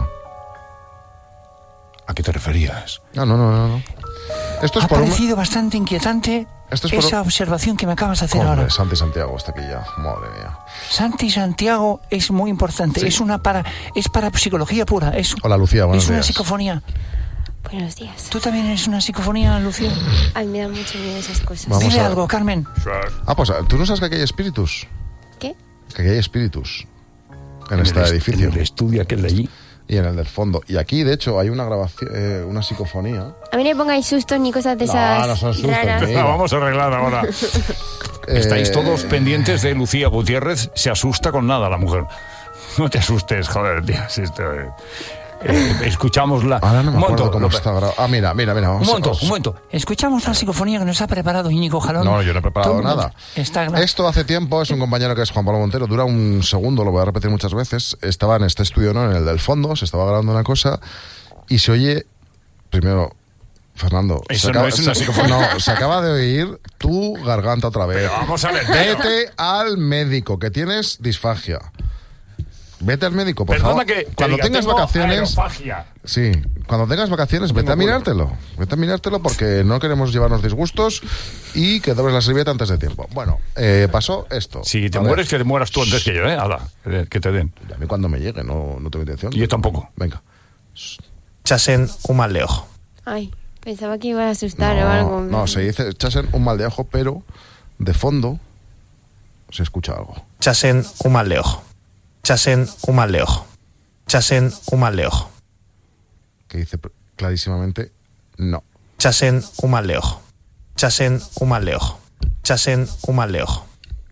D: ¿A qué te referías?
H: No. Esto es
S: ha parecido bastante inquietante esa observación que me acabas de hacer ahora.
H: Santi Santiago está aquí ya, madre mía.
S: Santi Santiago es muy importante,
H: Sí.
S: es para psicología pura.
H: Hola, Lucía, buenos
S: Es una
H: días.
S: psicofonía.
T: Buenos días.
S: ¿Tú también eres una psicofonía, Lucía?
T: A mí me dan mucho miedo esas cosas.
H: Vamos
S: Dile
H: a-
S: algo, Carmen.
H: Ah, pues tú no sabes que aquí hay espíritus.
T: ¿Qué?
H: Que aquí hay espíritus en este edificio.
D: En el estudio aquel de allí.
H: Y en el del fondo. Y aquí, de hecho, hay una grabación, una psicofonía.
T: A mí no me pongáis sustos ni cosas de esas
H: no son sustos,
T: raras.
H: mira.
D: La vamos a arreglar ahora. Estáis todos pendientes de Lucía Gutiérrez. Se asusta con nada la mujer. No te asustes, joder, tío. Si esto, escuchámosla.
H: Ahora no me
D: Un
H: acuerdo
D: momento,
H: cómo
D: López.
H: está grabado. Ah, mira.
D: Un momento.
S: Escuchamos la psicofonía que nos ha preparado Íñigo Jalón.
H: No, yo no he preparado
S: Tú-
H: nada. Esto hace tiempo, es un compañero que es Juan Pablo Montero, dura un segundo, lo voy a repetir muchas veces. Estaba en este estudio, ¿no? En el del fondo, se estaba grabando una cosa y se oye, primero, Fernando,
D: Eso no es una psicofonía.
H: No, se acaba de oír tu garganta otra vez.
D: Pero vamos a ver.
H: Vete al médico, que tienes disfagia. Vete al médico, por
D: Perdona
H: favor.
D: que
H: Cuando
D: diga,
H: tengas
D: tengo
H: vacaciones,
D: aerofagia.
H: sí, cuando tengas vacaciones, vete a mirártelo. Vete a mirártelo porque no queremos llevarnos disgustos y que dobles la servilleta antes de tiempo. Bueno, pasó esto.
D: Si te
H: A ver.
D: mueres, que te mueras tú antes que yo, ¿eh? Hala, que te den.
H: A mí cuando me llegue, no tengo intención.
D: Yo tampoco.
H: Venga.
U: Chasen un mal de ojo.
T: Ay, pensaba que iba a asustar o algo.
H: No, se dice chasen un mal de ojo, pero de fondo se escucha algo.
U: Chasen un mal de ojo. Chasen un mal de ojo. Chasen un mal de ojo.
H: Que dice clarísimamente no.
U: Chasen un mal de ojo. Chasen un mal de ojo. Chasen un mal de ojo.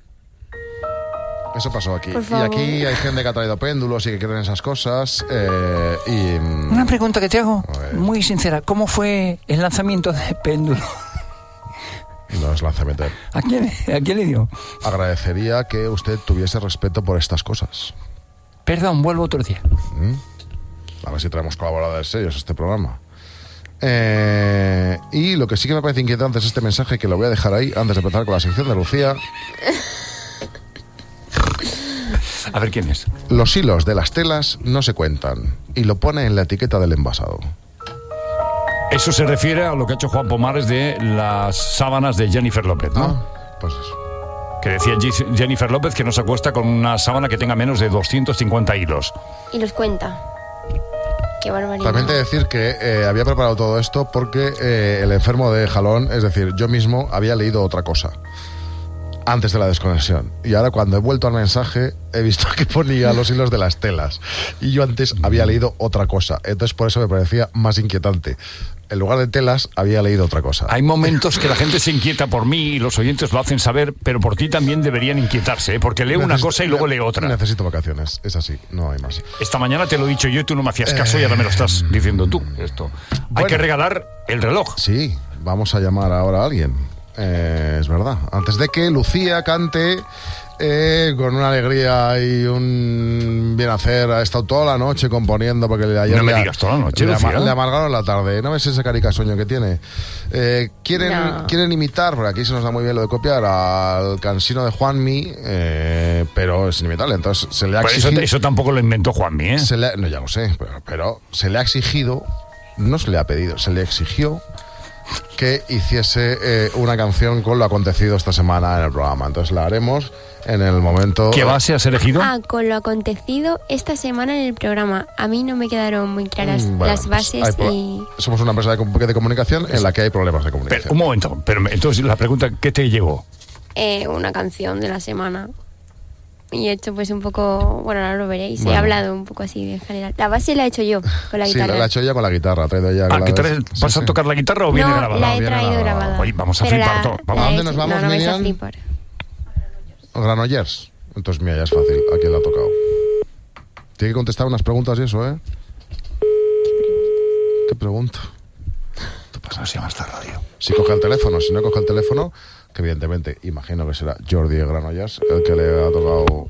H: Eso pasó aquí.
T: Por
H: Y
T: favor.
H: aquí hay gente que ha traído péndulos y que creen esas cosas.
S: Una pregunta que te hago,
H: A ver.
S: muy sincera. ¿Cómo fue el lanzamiento de péndulo?
H: No es lanzamiento.
S: ¿A quién le dio?
H: Agradecería que usted tuviese respeto por estas cosas.
S: Perdón, vuelvo otro día.
H: A ver si traemos colaboradores serios a este programa. Y lo que sí que me parece inquietante es este mensaje, que lo voy a dejar ahí antes de empezar con la sección de Lucía.
D: A ver quién es.
H: Los hilos de las telas no se cuentan, y lo pone en la etiqueta del envasado.
D: Eso se refiere a lo que ha hecho Juan Pomares de las sábanas de Jennifer López, ¿no?
H: Pues eso.
D: Que decía Jennifer López que no se acuesta con una sábana que tenga menos de 250 hilos.
T: Y los cuenta. Qué barbaridad.
H: También te decir que había preparado todo esto porque el enfermo de Jalón, es decir, yo mismo había leído otra cosa antes de la desconexión. Y ahora cuando he vuelto al mensaje he visto que ponía los hilos de las telas. Y yo antes había leído otra cosa. Entonces por eso me parecía más inquietante. En lugar de telas había leído otra cosa.
D: Hay momentos que la gente se inquieta por mí y los oyentes lo hacen saber, pero por ti también deberían inquietarse, ¿eh? Porque leo una cosa y luego leo otra.
H: Necesito vacaciones, es así, no hay más.
D: Esta mañana te lo he dicho yo y tú no me hacías caso y ahora me lo estás diciendo tú. Esto. Hay que regalar el reloj.
H: Sí, vamos a llamar ahora a alguien. Es verdad. Antes de que Lucía cante con una alegría y un bien hacer, ha estado toda la noche componiendo porque ayer
D: No me digas toda la noche, Lucía.
H: le amargaron la tarde. ¿No ves ese caricasueño que tiene? Quieren imitar, porque aquí se nos da muy bien lo de copiar al cansino de Juanmi, pero es inimitable. Entonces se le ha
D: Pues
H: exigido.
D: eso tampoco lo inventó Juanmi, ¿eh?
H: No, ya lo sé, pero se le ha exigido, no se le ha pedido, se le exigió que hiciese una canción con lo acontecido esta semana en el programa. Entonces la haremos en el momento...
D: ¿Qué base has elegido?
T: Con lo acontecido esta semana en el programa. A mí no me quedaron muy claras
H: Bueno,
T: las bases
H: pues
T: y...
H: Somos una empresa de comunicación en la que hay problemas de comunicación.
D: Pero, un momento, pero entonces la pregunta, ¿qué te llegó?
T: una canción de la semana. Y he hecho pues un poco... Bueno, ahora lo veréis.
H: Bueno.
T: He hablado un poco así de general. La base la he hecho yo con la
H: Sí,
T: guitarra.
H: la ha hecho ella con la guitarra. Ha traído ella
D: ¿Vas a tocar la guitarra o viene
T: No,
D: grabada?
T: la he traído grabada.
D: Oye, vamos a
T: Pero
D: flipar
T: la-
D: todo.
T: la
H: ¿A
T: he
H: dónde
T: hecho-
H: nos vamos,
T: no vais a
H: Miriam?
T: flipar.
H: Granollers. Entonces, mira, ya es fácil. ¿A quién le ha tocado? Tiene que contestar unas preguntas y eso, ¿eh? ¿Qué pregunta?
D: ¿Cómo se llama esta radio?
H: Si coge el teléfono, si no coge el teléfono, que evidentemente imagino que será Jordi de Granollers el que le ha tocado.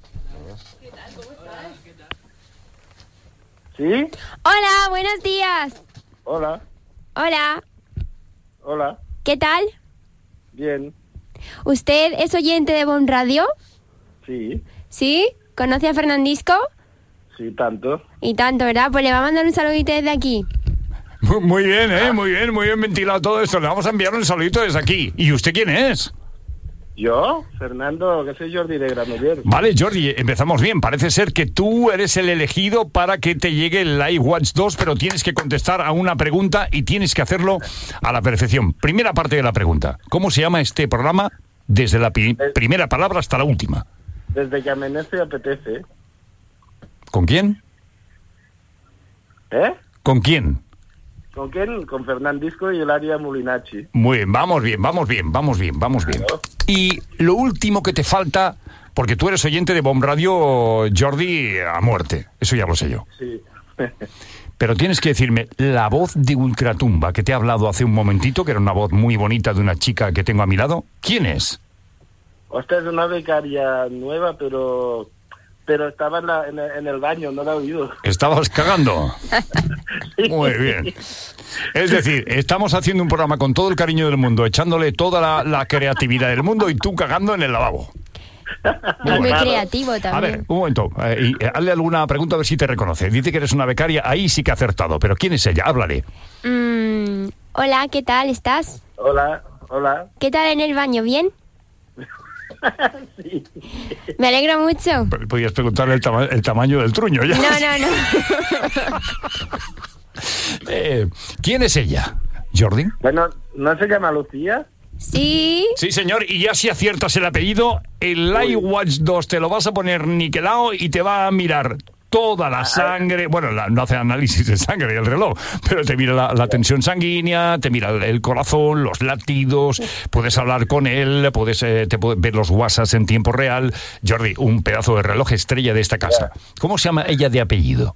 V: ¿Sí?
T: Hola, buenos días.
V: Hola,
T: Hola,
V: hola,
T: ¿qué tal?
V: bien,
T: ¿Usted es oyente de Bon Radio?
V: sí,
T: ¿Sí? ¿Conoce a Fernandisco?
V: sí, tanto.
T: Y tanto, ¿verdad? Pues le va a mandar un saludito desde aquí.
D: Muy bien, muy bien ventilado todo esto. Le vamos a enviar un saludito desde aquí. ¿Y usted quién es?
V: ¿Yo? Fernando, que soy Jordi de Granollers.
D: Vale, Jordi, empezamos bien. Parece ser que tú eres el elegido para que te llegue el iWatch 2, pero tienes que contestar a una pregunta y tienes que hacerlo a la perfección. Primera parte de la pregunta. ¿Cómo se llama este programa desde la primera palabra hasta la última?
V: Desde que amanece apetece.
D: ¿Con quién?
V: ¿Eh?
D: ¿Con quién?
V: ¿Con quién? Con Fernandisco y Elaria Mulinacci.
D: Muy bien, vamos bien. Y lo último que te falta, porque tú eres oyente de Bon Radio, Jordi, a muerte. Eso ya lo sé yo.
V: Sí.
D: Pero tienes que decirme la voz de Ultratumba que te ha hablado hace un momentito, que era una voz muy bonita de una chica que tengo a mi lado. ¿Quién es?
V: Esta es una becaria nueva, pero pero estaba en el baño, no la he oído.
D: ¿Estabas cagando? Muy bien. Es decir, estamos haciendo un programa con todo el cariño del mundo, echándole toda la creatividad del mundo y tú cagando en el lavabo.
T: Muy creativo también.
D: A ver, un momento, hazle alguna pregunta a ver si te reconoce. Dice que eres una becaria, ahí sí que ha acertado, pero ¿quién es ella? Háblale.
T: Hola, ¿qué tal? ¿Estás?
V: Hola.
T: ¿Qué tal en el baño? ¿Bien?
V: Sí.
T: Me alegro mucho.
D: Podías preguntarle el tamaño del truño ya.
T: No.
D: ¿Quién es ella? ¿Jordi?
V: Bueno, ¿no se llama Lucía?
T: Sí.
D: Sí, señor, y ya si aciertas el apellido, el iWatch 2 te lo vas a poner niquelado y te va a mirar toda la sangre, bueno, no hace análisis de sangre el reloj, pero te mira la tensión sanguínea, te mira el corazón, los latidos, puedes hablar con él, te puedes ver los WhatsApps en tiempo real. Jordi, un pedazo de reloj estrella de esta casa. ¿Cómo se llama ella de apellido?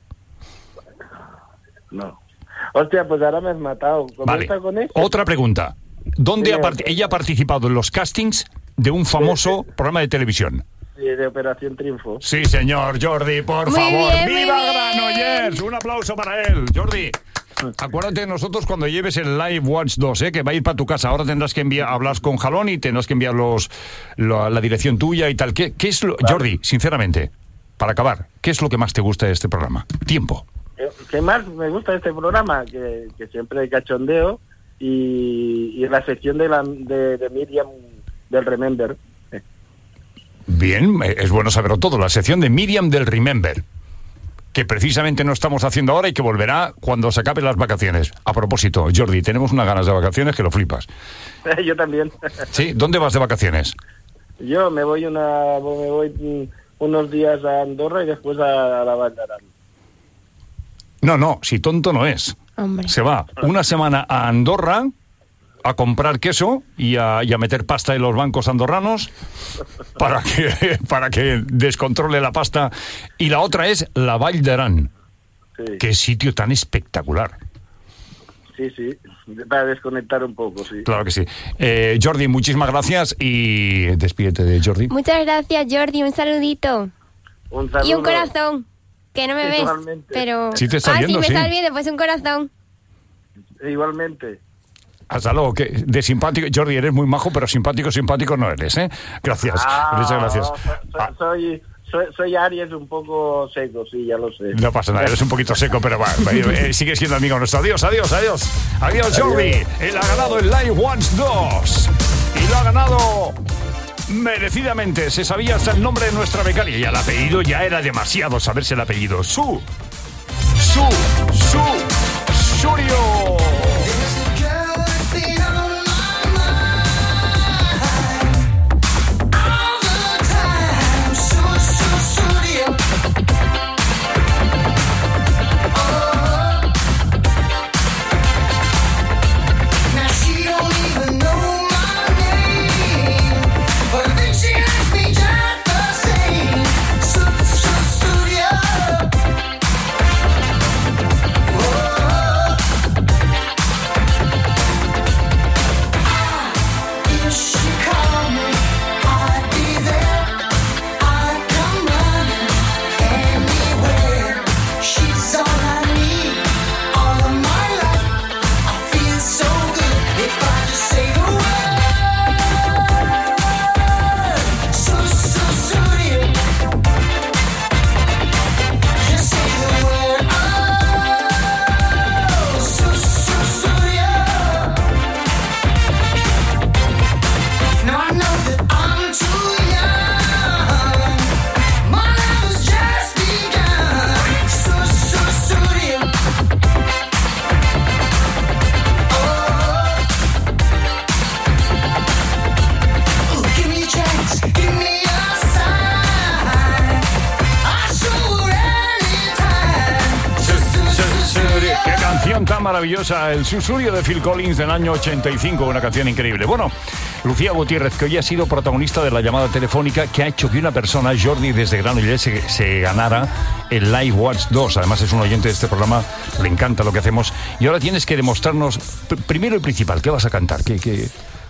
V: No. Hostia, pues ahora me has matado.
D: Vale. Otra pregunta. ¿Dónde ella ha participado en los castings de un famoso programa de televisión?
V: Sí, de Operación Triunfo.
D: Sí, señor, Jordi, por favor. ¡Viva Granollers! Un aplauso para él. Jordi, acuérdate de nosotros cuando lleves el iWatch 2, que va a ir para tu casa. Ahora tendrás que hablar con Jalón y tendrás que enviar la dirección tuya y tal. ¿Qué es lo, Jordi, sinceramente, para acabar, qué es lo que más te gusta de este programa? Tiempo.
V: ¿Qué más me gusta de este programa? Que siempre hay cachondeo y la sección de Miriam del Remember.
D: Bien, es bueno saberlo todo. La sección de Miriam del Remember, que precisamente no estamos haciendo ahora y que volverá cuando se acaben las vacaciones. A propósito, Jordi, tenemos unas ganas de vacaciones que lo flipas.
V: Yo también.
D: ¿Sí? ¿Dónde vas de vacaciones?
V: Yo me voy unos días a Andorra y después a la Vall d'Aran.
D: No, si tonto no es.
T: Hombre.
D: Se va una semana a Andorra a comprar queso y a meter pasta en los bancos andorranos para que descontrole la pasta. Y la otra es la Vall d'Aran.
V: Sí.
D: Qué sitio tan espectacular.
V: Sí, para desconectar un poco, sí.
D: Claro que sí. Jordi, muchísimas gracias y despídete de Jordi.
T: Muchas gracias, Jordi. Un saludito.
V: Un saludo.
T: Y un corazón. Que no me ves,
V: Igualmente.
T: pero...
D: Sí te está viendo,
T: me
D: sí.
T: estás viendo, pues un corazón.
V: Igualmente.
D: Hasta luego, que de simpático, Jordi, eres muy majo, pero simpático no eres, ¿eh? Gracias, muchas gracias.
V: Soy Aries un poco seco, sí, ya lo sé.
D: No pasa nada, eres un poquito seco, pero va, sigue siendo amigo nuestro. Adiós, Jordi. Él ha ganado el iWatch 2 y lo ha ganado merecidamente. Se sabía hasta el nombre de nuestra becaria y el apellido ya era demasiado saberse el apellido. Surio. Tan maravillosa, el Susurio de Phil Collins del año 85, una canción increíble. Bueno, Lucía Gutiérrez, que hoy ha sido protagonista de la llamada telefónica que ha hecho que una persona, Jordi desde Granollers, se ganara el iWatch 2. Además es un oyente de este programa, le encanta lo que hacemos. Y ahora tienes que demostrarnos, primero y principal, ¿qué vas a cantar?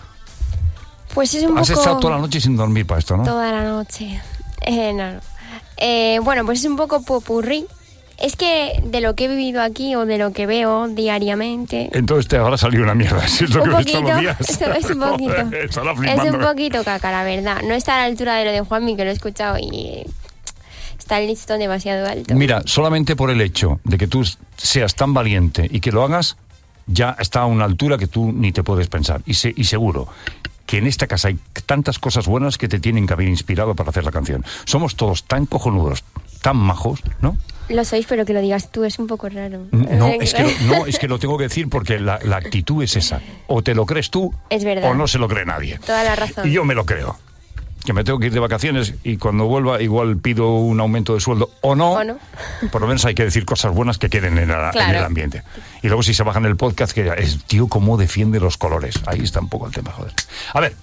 T: Pues es un
D: Has
T: poco...
D: estado toda la noche sin dormir para esto, ¿no?
T: Toda la noche. No. Bueno, pues es un poco popurrí. Es que de lo que he vivido aquí o de lo que veo diariamente...
D: Entonces te habrá salido una mierda, si es lo que ves todos los días.
T: Es un poquito. Es un poquito caca, la verdad. No está a la altura de lo de Juanmi, que lo he escuchado y está el listón demasiado alto.
D: Mira, solamente por el hecho de que tú seas tan valiente y que lo hagas, ya está a una altura que tú ni te puedes pensar. Y seguro que en esta casa hay tantas cosas buenas que te tienen que haber inspirado para hacer la canción. Somos todos tan cojonudos, tan majos, ¿no?
T: Lo sois, pero que lo digas tú es un poco raro.
D: No, es que lo tengo que decir porque la actitud es esa. O te lo crees tú,
T: es verdad,
D: o no se lo cree nadie.
T: Toda la razón.
D: Y yo me lo creo. Que me tengo que ir de vacaciones y cuando vuelva igual pido un aumento de sueldo o no. Por lo menos hay que decir cosas buenas que queden en el ambiente. Y luego si se bajan el podcast, que es, tío, cómo defiende los colores. Ahí está un poco el tema, joder. A ver.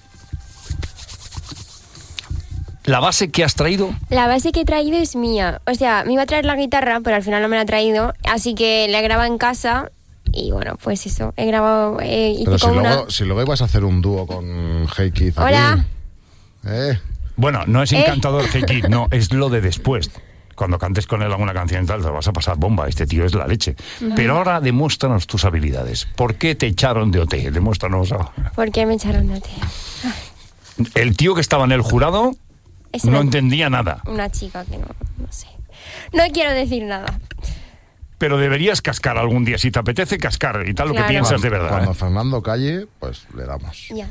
D: ¿La base que has traído?
T: La base que he traído es mía. O sea, me iba a traer la guitarra, pero al final no me la ha traído. Así que la he grabado en casa. Y bueno, pues eso. He grabado...
H: pero si luego ibas a hacer un dúo con Hey Kid.
T: Hola.
D: Bueno, no es encantador Hey Kid, no, es lo de después. Cuando cantes con él alguna canción y tal, te vas a pasar bomba. Este tío es la leche. Pero ahora demuéstranos tus habilidades. ¿Por qué te echaron de OT? Demuéstranos ahora.
T: ¿Por qué me echaron de OT?
D: El tío que estaba en el jurado... no entendía nada.
T: Una chica que no sé. No quiero decir nada.
D: Pero deberías cascar algún día. Si te apetece cascar y tal, lo que piensas de verdad.
H: Cuando Fernando calle, pues le damos.
T: Ya.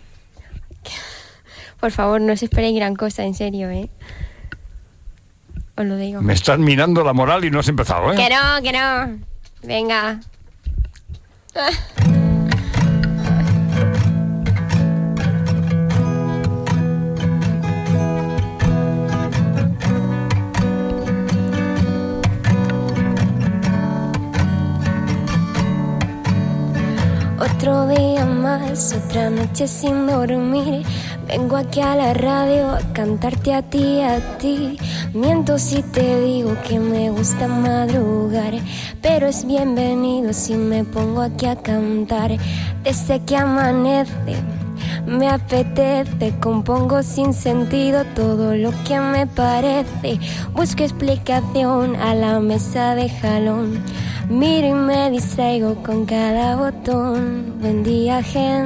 T: Por favor, no os esperéis gran cosa, en serio, ¿eh? Os lo digo.
D: Me estás minando la moral y no has empezado, ¿eh?
T: Que no. Venga. Otro día más, otra noche sin dormir. Vengo aquí a la radio a cantarte a ti. Miento si te digo que me gusta madrugar, pero es bienvenido si me pongo aquí a cantar. Desde que amanece me apetece, compongo sin sentido todo lo que me parece. Busco explicación a la mesa de jalón. Miro y me distraigo con cada botón. Buen día,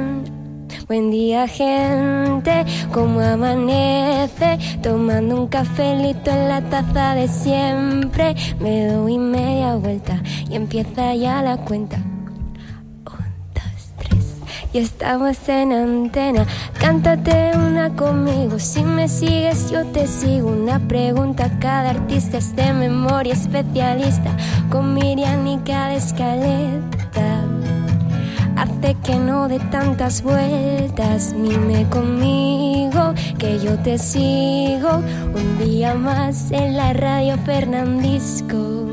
T: gente, como amanece. Tomando un cafelito en la taza de siempre. Me doy media vuelta y empieza ya la cuenta. 1, 2, 3, y estamos en antena. Cántate una conmigo, si me sigues yo te sigo. Una pregunta, cada artista es de memoria especialista. Con Miriam y cada escaleta hace que no dé tantas vueltas. Mime conmigo, que yo te sigo. Un día más en la radio Fernandisco.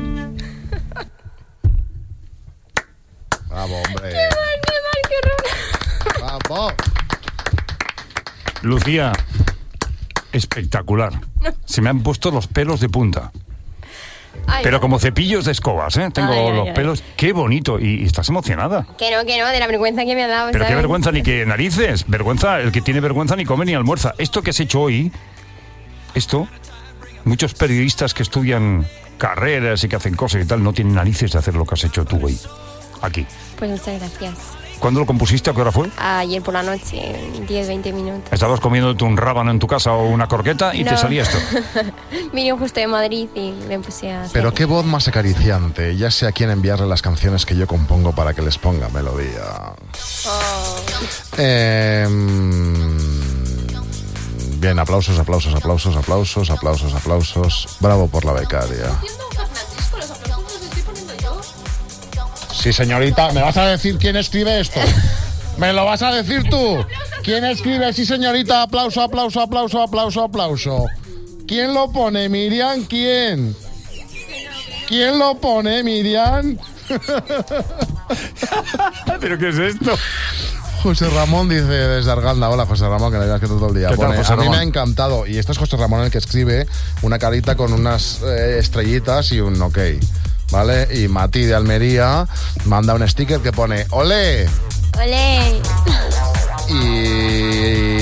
H: Bravo, hombre.
T: Qué mal.
H: Bravo.
D: Lucía, espectacular. Se me han puesto los pelos de punta. Pero como cepillos de escobas, ¿eh? Tengo los pelos. Qué bonito. Y estás emocionada.
T: Que no, de la vergüenza que me ha dado.
D: Pero
T: ¿sabes?
D: qué vergüenza ni qué narices. Vergüenza, el que tiene vergüenza ni come ni almuerza. Esto que has hecho hoy, muchos periodistas que estudian carreras y que hacen cosas y tal, no tienen narices de hacer lo que has hecho tú hoy. Aquí.
T: Pues muchas gracias.
D: ¿Cuándo lo compusiste? ¿A qué hora fue?
T: Ayer por la noche, 10-20 minutos.
D: Estabas comiéndote un rábano en tu casa o una croqueta y te salía esto.
T: Vine justo de Madrid y me puse a hacer.
H: Pero qué voz más acariciante. Ya sé a quién enviarle las canciones que yo compongo para que les ponga melodía. Bien, aplausos. Bravo por la becaria. Sí, señorita, ¿me vas a decir quién escribe esto? ¿Me lo vas a decir tú? ¿Quién escribe? Sí, señorita, aplauso. ¿Quién lo pone, Miriam? ¿Quién lo pone, Miriam?
D: ¿Pero qué es esto?
H: José Ramón dice desde Arganda. Hola, José Ramón, que le digas que todo el día. Pone, a mí me ha encantado. Y esto es José Ramón el que escribe una carita con unas estrellitas y un ok. ¿Vale? Y Mati de Almería manda un sticker que pone ¡Olé!
T: ¡Olé!
H: Y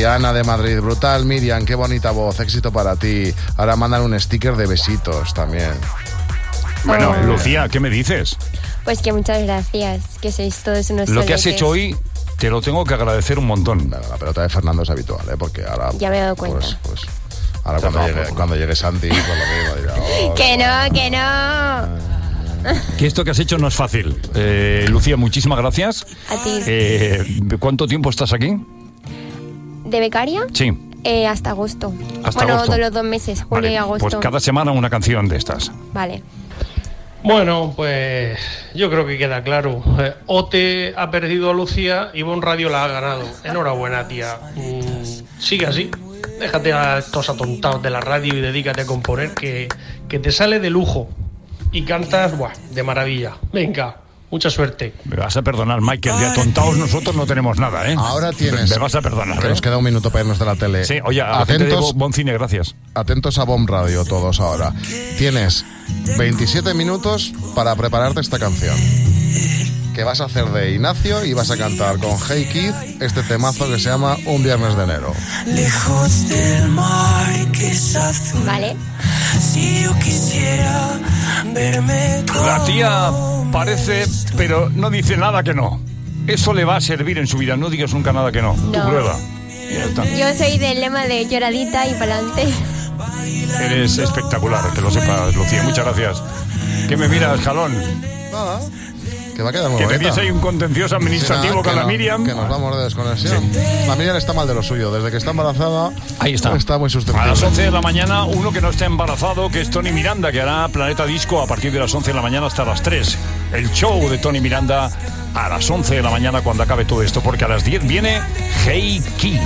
H: Ana de Madrid. Brutal, Miriam, qué bonita voz, éxito para ti. Ahora mandan un sticker de besitos también.
D: Bueno, Lucía, ¿qué me dices?
T: Pues que muchas gracias, que sois todos unos
D: Lo que has
T: soletes.
D: hecho hoy te lo tengo que agradecer un montón.
H: La pelota de Fernando es habitual, porque ahora...
T: Ya me he dado cuenta.
H: Pues ahora cuando llegue Santi, pues lo mismo dirá...
T: Que no.
D: Que esto que has hecho no es fácil. Lucía, muchísimas gracias.
T: A ti.
D: ¿Cuánto tiempo estás aquí?
T: ¿De becaria?
D: Sí.
T: Hasta agosto.
D: Hasta
T: bueno,
D: agosto.
T: de los 2 meses, julio
D: Vale,
T: y agosto.
D: pues cada semana una canción de estas.
T: Vale.
C: Bueno, pues yo creo que queda claro. Ote ha perdido a Lucía y Bon Radio la ha ganado. Enhorabuena, tía. Sigue así. Déjate a estos atontados de la radio y dedícate a componer, que te sale de lujo. Y cantas, de maravilla. Venga, mucha suerte.
D: Me vas a perdonar, Michael. De atontados nosotros no tenemos nada, ¿eh?
H: Ahora tienes...
D: Me vas a perdonar,
H: Que nos queda un minuto para irnos de la tele.
D: Sí, oye, atentos, Bon Cine, gracias.
H: Atentos a Bon Radio todos ahora. Tienes 27 minutos para prepararte esta canción, que vas a hacer de Ignacio y vas a cantar con Hey Kid este temazo que se llama Un Viernes de Enero.
O: Lejos del mar que es azul.
T: Vale.
O: Si yo quisiera verme como...
D: La tía parece, pero no dice nada que no. Eso le va a servir en su vida. No digas nunca nada que no. Tú prueba. Ya está.
T: Yo soy del lema de lloradita y pa'lante.
D: Eres espectacular, que lo sepas, Lucía. Muchas gracias. ¿Qué me miras, Jalón?
H: Nada. Que va a quedar muy
D: Que
H: bonita.
D: tenías ahí un contencioso administrativo con la Miriam.
H: Que nos vamos de desconexión. La Miriam está mal de lo suyo. Desde que está embarazada,
D: ahí está.
H: Está muy susceptible.
D: A las 11 de la mañana, uno que no está embarazado, que es Tony Miranda, que hará Planeta Disco a partir de las 11 de la mañana hasta las 3. El show de Tony Miranda a las 11 de la mañana cuando acabe todo esto, porque a las 10 viene Hey Kid.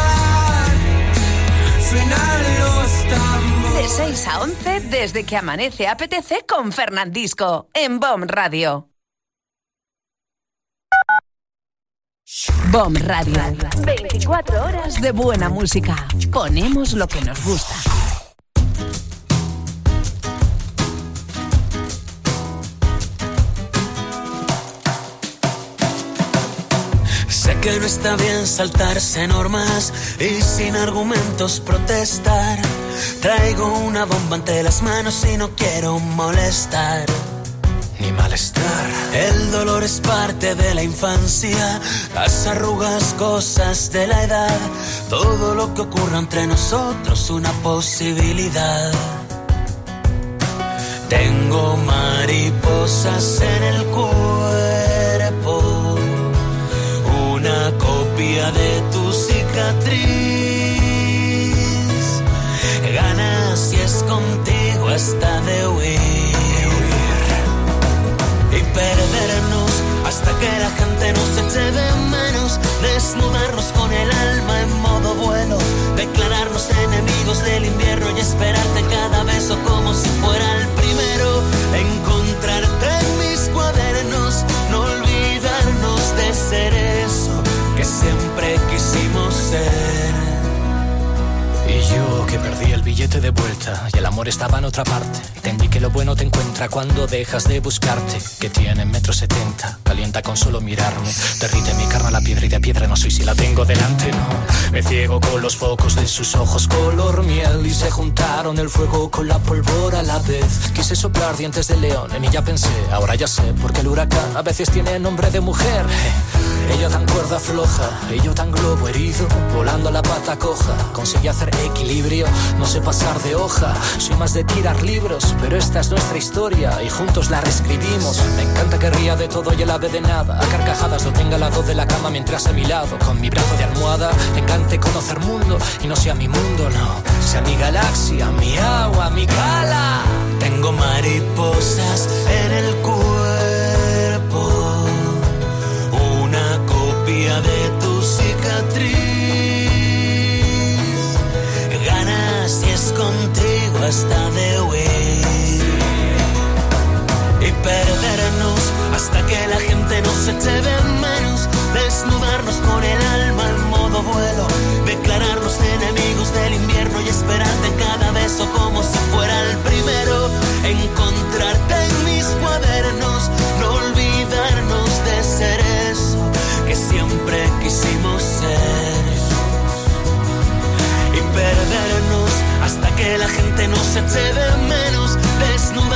A: De 6 a 11, desde que amanece apetece con Fernandisco, en BOM Radio. BOM Radio. 24 horas de buena música. Ponemos lo que nos gusta.
O: Sé que no está bien saltarse normas y sin argumentos protestar. Traigo una bomba entre las manos y no quiero molestar ni malestar. El dolor es parte de la infancia, las arrugas cosas de la edad. Todo lo que ocurra entre nosotros una posibilidad. Tengo mariposas en el cuerpo, una copia de tu cicatriz. Ganas si es contigo hasta de huir y perdernos hasta que la gente nos eche de menos. Desnudarnos con el alma en modo vuelo, declararnos enemigos del invierno y esperarte cada beso como si fuera el primero. Encontrarte en mis cuadernos, no olvidarnos de ser eso que siempre quisimos ser.
G: Y yo que perdí el billete de vuelta y el amor estaba en otra parte. Entendí que lo bueno te encuentra cuando dejas de buscarte. Que tiene 1,70 m, calienta con solo mirarme. Derrite mi carne a la piedra y de piedra no soy si la tengo delante, no. Me ciego con los focos de sus ojos color miel y se juntaron el fuego con la pólvora a la vez. Quise soplar dientes de león, en ella pensé, ahora ya sé, porque el huracán a veces tiene nombre de mujer. Ella tan cuerda floja, y yo tan globo herido, volando a la pata coja. Conseguí hacer equilibrio, no sé pasar de hoja. Soy más de tirar libros, pero esta es nuestra historia y juntos la reescribimos. Me encanta que ría de todo y el ave de nada. A carcajadas lo tenga al lado de la cama mientras a mi lado, con mi brazo de almohada. Me encante conocer mundo y no sea mi mundo, no. Sea mi galaxia, mi agua, mi cala.
O: Tengo mariposas en el cuerpo, una copia de tu cicatriz. Ganas si es contigo hasta de huir y perdernos hasta que la gente nos eche de menos. Desnudarnos con el alma en modo vuelo, declararnos enemigos del invierno y esperarte en cada beso como si fuera el primero. Encontrarte en mis cuadernos, no olvidarnos de ser eso que siempre quisimos ser.
I: que la gente no se eche de menos. Desnudo